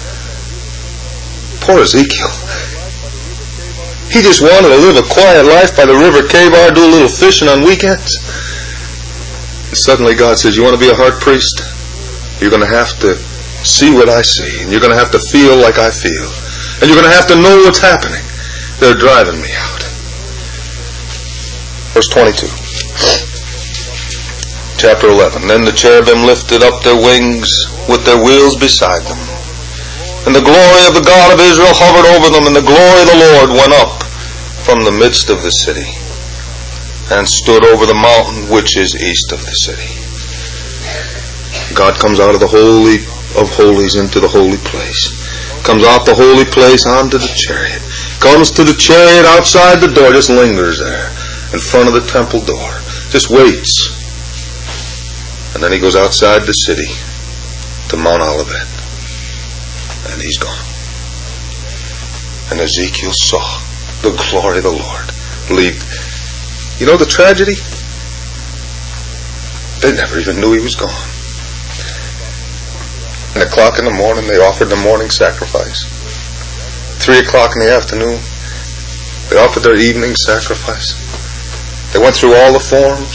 Poor Ezekiel. He just wanted to live a quiet life by the river Kebar, do a little fishing on weekends. And suddenly God says, you want to be a heart priest? You're going to have to see what I see, and you're going to have to feel like I feel, and you're going to have to know what's happening. They're driving me out. Verse 22. Chapter 11. Then the cherubim lifted up their wings with their wheels beside them. And the glory of the God of Israel hovered over them, and the glory of the Lord went up from the midst of the city, and stood over the mountain which is east of the city. God comes out of the Holy of Holies into the holy place. Comes out the holy place onto the chariot. Comes to the chariot outside the door, just lingers there in front of the temple door. Just waits. And then he goes outside the city to Mount Olivet. And he's gone. And Ezekiel saw the glory of the Lord leave. You know the tragedy? They never even knew he was gone. 9 o'clock in the morning, they offered the morning sacrifice. 3 o'clock in the afternoon, they offered their evening sacrifice. They went through all the forms.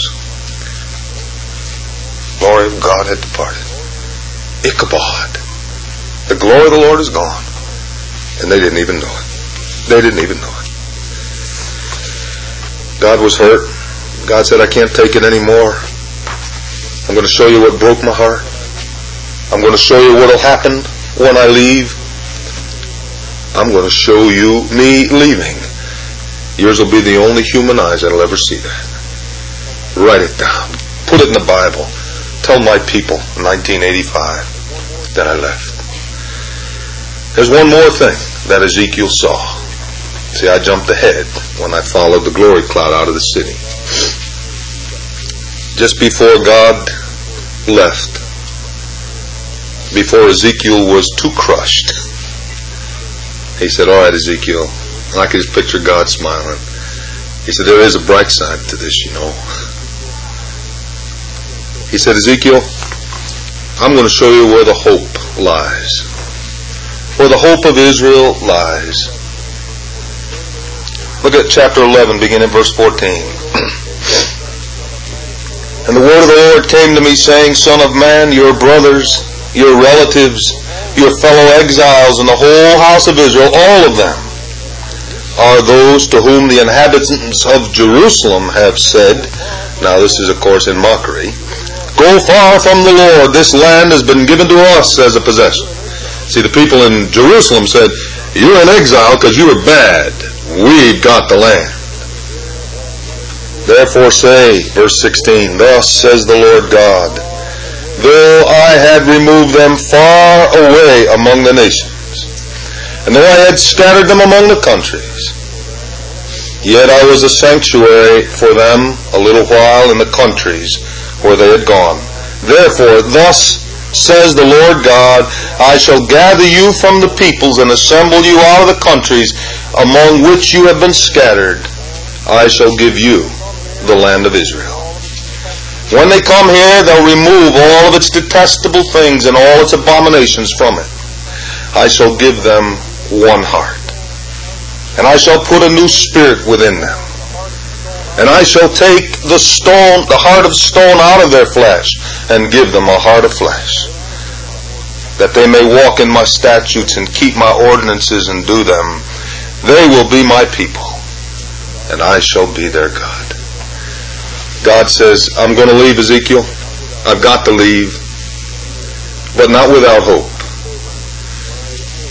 The glory of God had departed. Ichabod. The glory of the Lord is gone. And they didn't even know it. They didn't even know it. God was hurt. God said, I can't take it anymore. I'm going to show you what broke my heart. I'm going to show you what will happen when I leave. I'm going to show you me leaving. Yours will be the only human eyes that'll ever see that. Write it down. Put it in the Bible. Tell my people in 1985 that I left. There's one more thing that Ezekiel saw. See, I jumped ahead when I followed the glory cloud out of the city. Just before God left, before Ezekiel was too crushed, he said, all right, Ezekiel. And I could just picture God smiling. He said, there is a bright side to this, you know. He said, Ezekiel, I'm going to show you where the hope lies. Where the hope of Israel lies. Look at chapter 11, beginning at verse 14. And the word of the Lord came to me, saying, Son of man, your brothers, your relatives, your fellow exiles, and the whole house of Israel, all of them, are those to whom the inhabitants of Jerusalem have said, now this is of course in mockery, go far from the Lord, this land has been given to us as a possession. See, the people in Jerusalem said, you're in exile because you were bad. We've got the land. Therefore say, verse 16, thus says the Lord God, though I had removed them far away among the nations, and though I had scattered them among the countries, yet I was a sanctuary for them a little while in the countries where they had gone. Therefore, thus says the Lord God, I shall gather you from the peoples and assemble you out of the countries among which you have been scattered. I shall give you the land of Israel. When they come here, they'll remove all of its detestable things and all its abominations from it. I shall give them one heart, and I shall put a new spirit within them. And I shall take the stone, the heart of stone out of their flesh, and give them a heart of flesh, that they may walk in my statutes and keep my ordinances and do them. They will be my people, and I shall be their God. God says, I'm going to leave, Ezekiel. I've got to leave, but not without hope.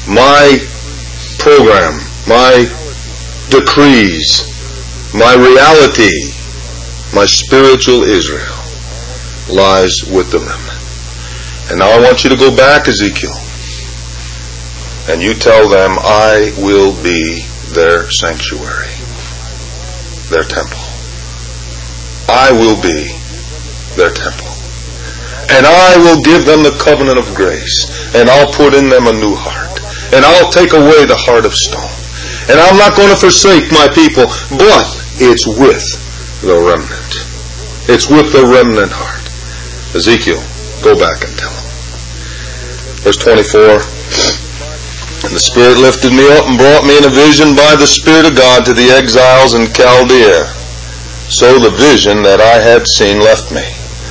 my program, my decrees, my reality, my spiritual Israel lies with the remnant. And now I want you to go back, Ezekiel, and you tell them, I will be their sanctuary, their temple. I will be their temple. And I will give them the covenant of grace, and I'll put in them a new heart, and I'll take away the heart of stone. And I'm not going to forsake my people, but it's with the remnant. It's with the remnant heart. Ezekiel, go back and tell them. Verse 24, and the Spirit lifted me up and brought me in a vision by the Spirit of God to the exiles in Chaldea. So the vision that I had seen left me.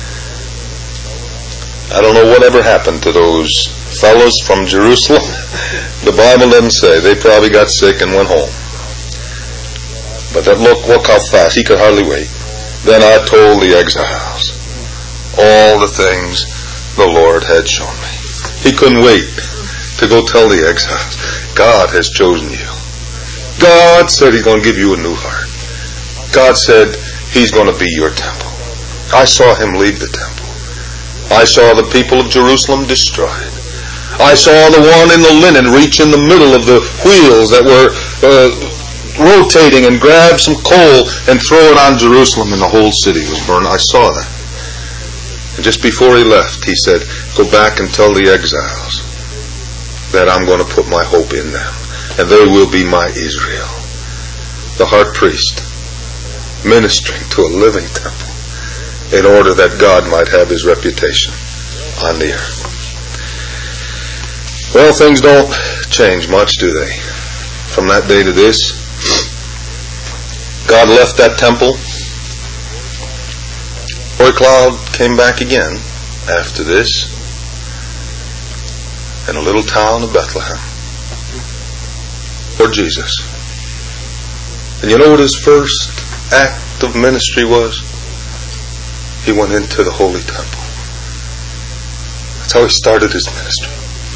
I don't know whatever happened to those fellows from Jerusalem. The Bible doesn't say. They probably got sick and went home. But that look how fast. He could hardly wait. Then I told the exiles all the things the Lord had shown me. He couldn't wait to go tell the exiles, God has chosen you. God said He's going to give you a new heart. God said He's going to be your temple. I saw Him leave the temple. I saw the people of Jerusalem destroyed. I saw the one in the linen reach in the middle of the wheels that were rotating and grab some coal and throw it on Jerusalem, and the whole city was burned. I saw that. And just before he left, he said, go back and tell the exiles that I'm going to put my hope in them, and they will be my Israel. The heart priest ministering to a living temple in order that God might have His reputation on the earth. Well, things don't change much, do they? From that day to this, God left that temple. Glory cloud came back again after this in a little town of Bethlehem for Jesus. And you know what His first act of ministry was? He went into the holy temple. That's how He started His ministry.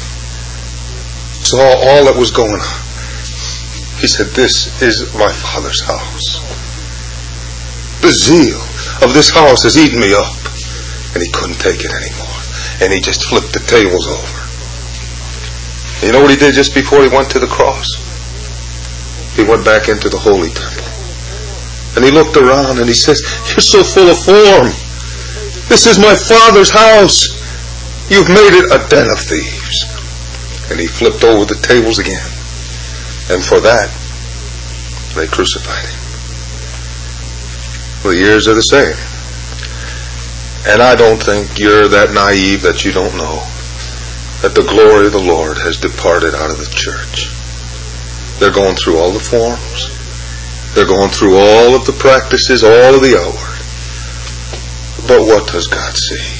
Saw all that was going on. He said, this is my Father's house. The zeal of this house has eaten me up. And He couldn't take it anymore. And He just flipped the tables over. And you know what He did just before He went to the cross? He went back into the holy temple. And He looked around and He says, you're so full of form. This is my Father's house. You've made it a den of thieves. And He flipped over the tables again. And for that, they crucified Him. Well, the years are the same. And I don't think you're that naive that you don't know that the glory of the Lord has departed out of the church. They're going through all the forms. They're going through all of the practices, all of the outward. But what does God see?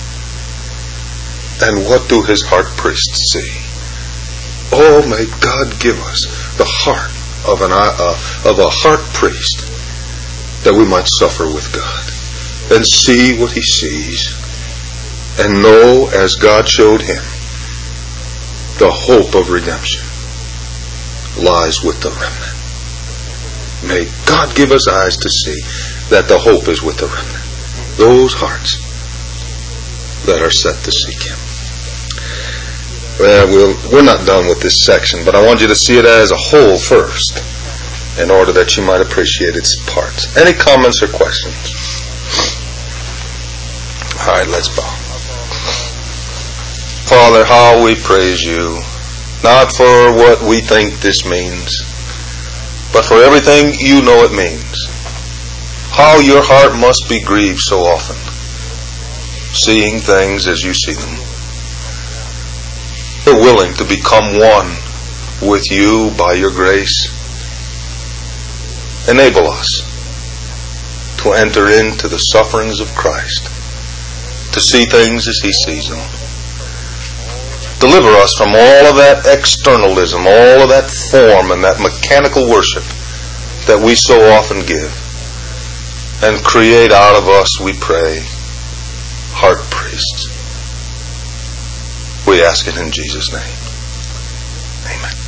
And what do His heart priests see? Oh, may God give us the heart of a heart priest, that we might suffer with God and see what He sees, and know, as God showed him, the hope of redemption lies with the remnant. May God give us eyes to see that the hope is with the remnant. Those hearts that are set to seek Him. Well, we're not done with this section, but I want you to see it as a whole first, in order that you might appreciate its parts. Any comments or questions? All right, let's bow. Father, how we praise You, not for what we think this means, but for everything You know it means. How Your heart must be grieved so often, seeing things as You see them. You're willing to become one with You by Your grace. Enable us to enter into the sufferings of Christ, to see things as He sees them. Deliver us from all of that externalism, all of that form and that mechanical worship that we so often give. And create out of us, we pray, heart priests. We ask it in Jesus' name. Amen.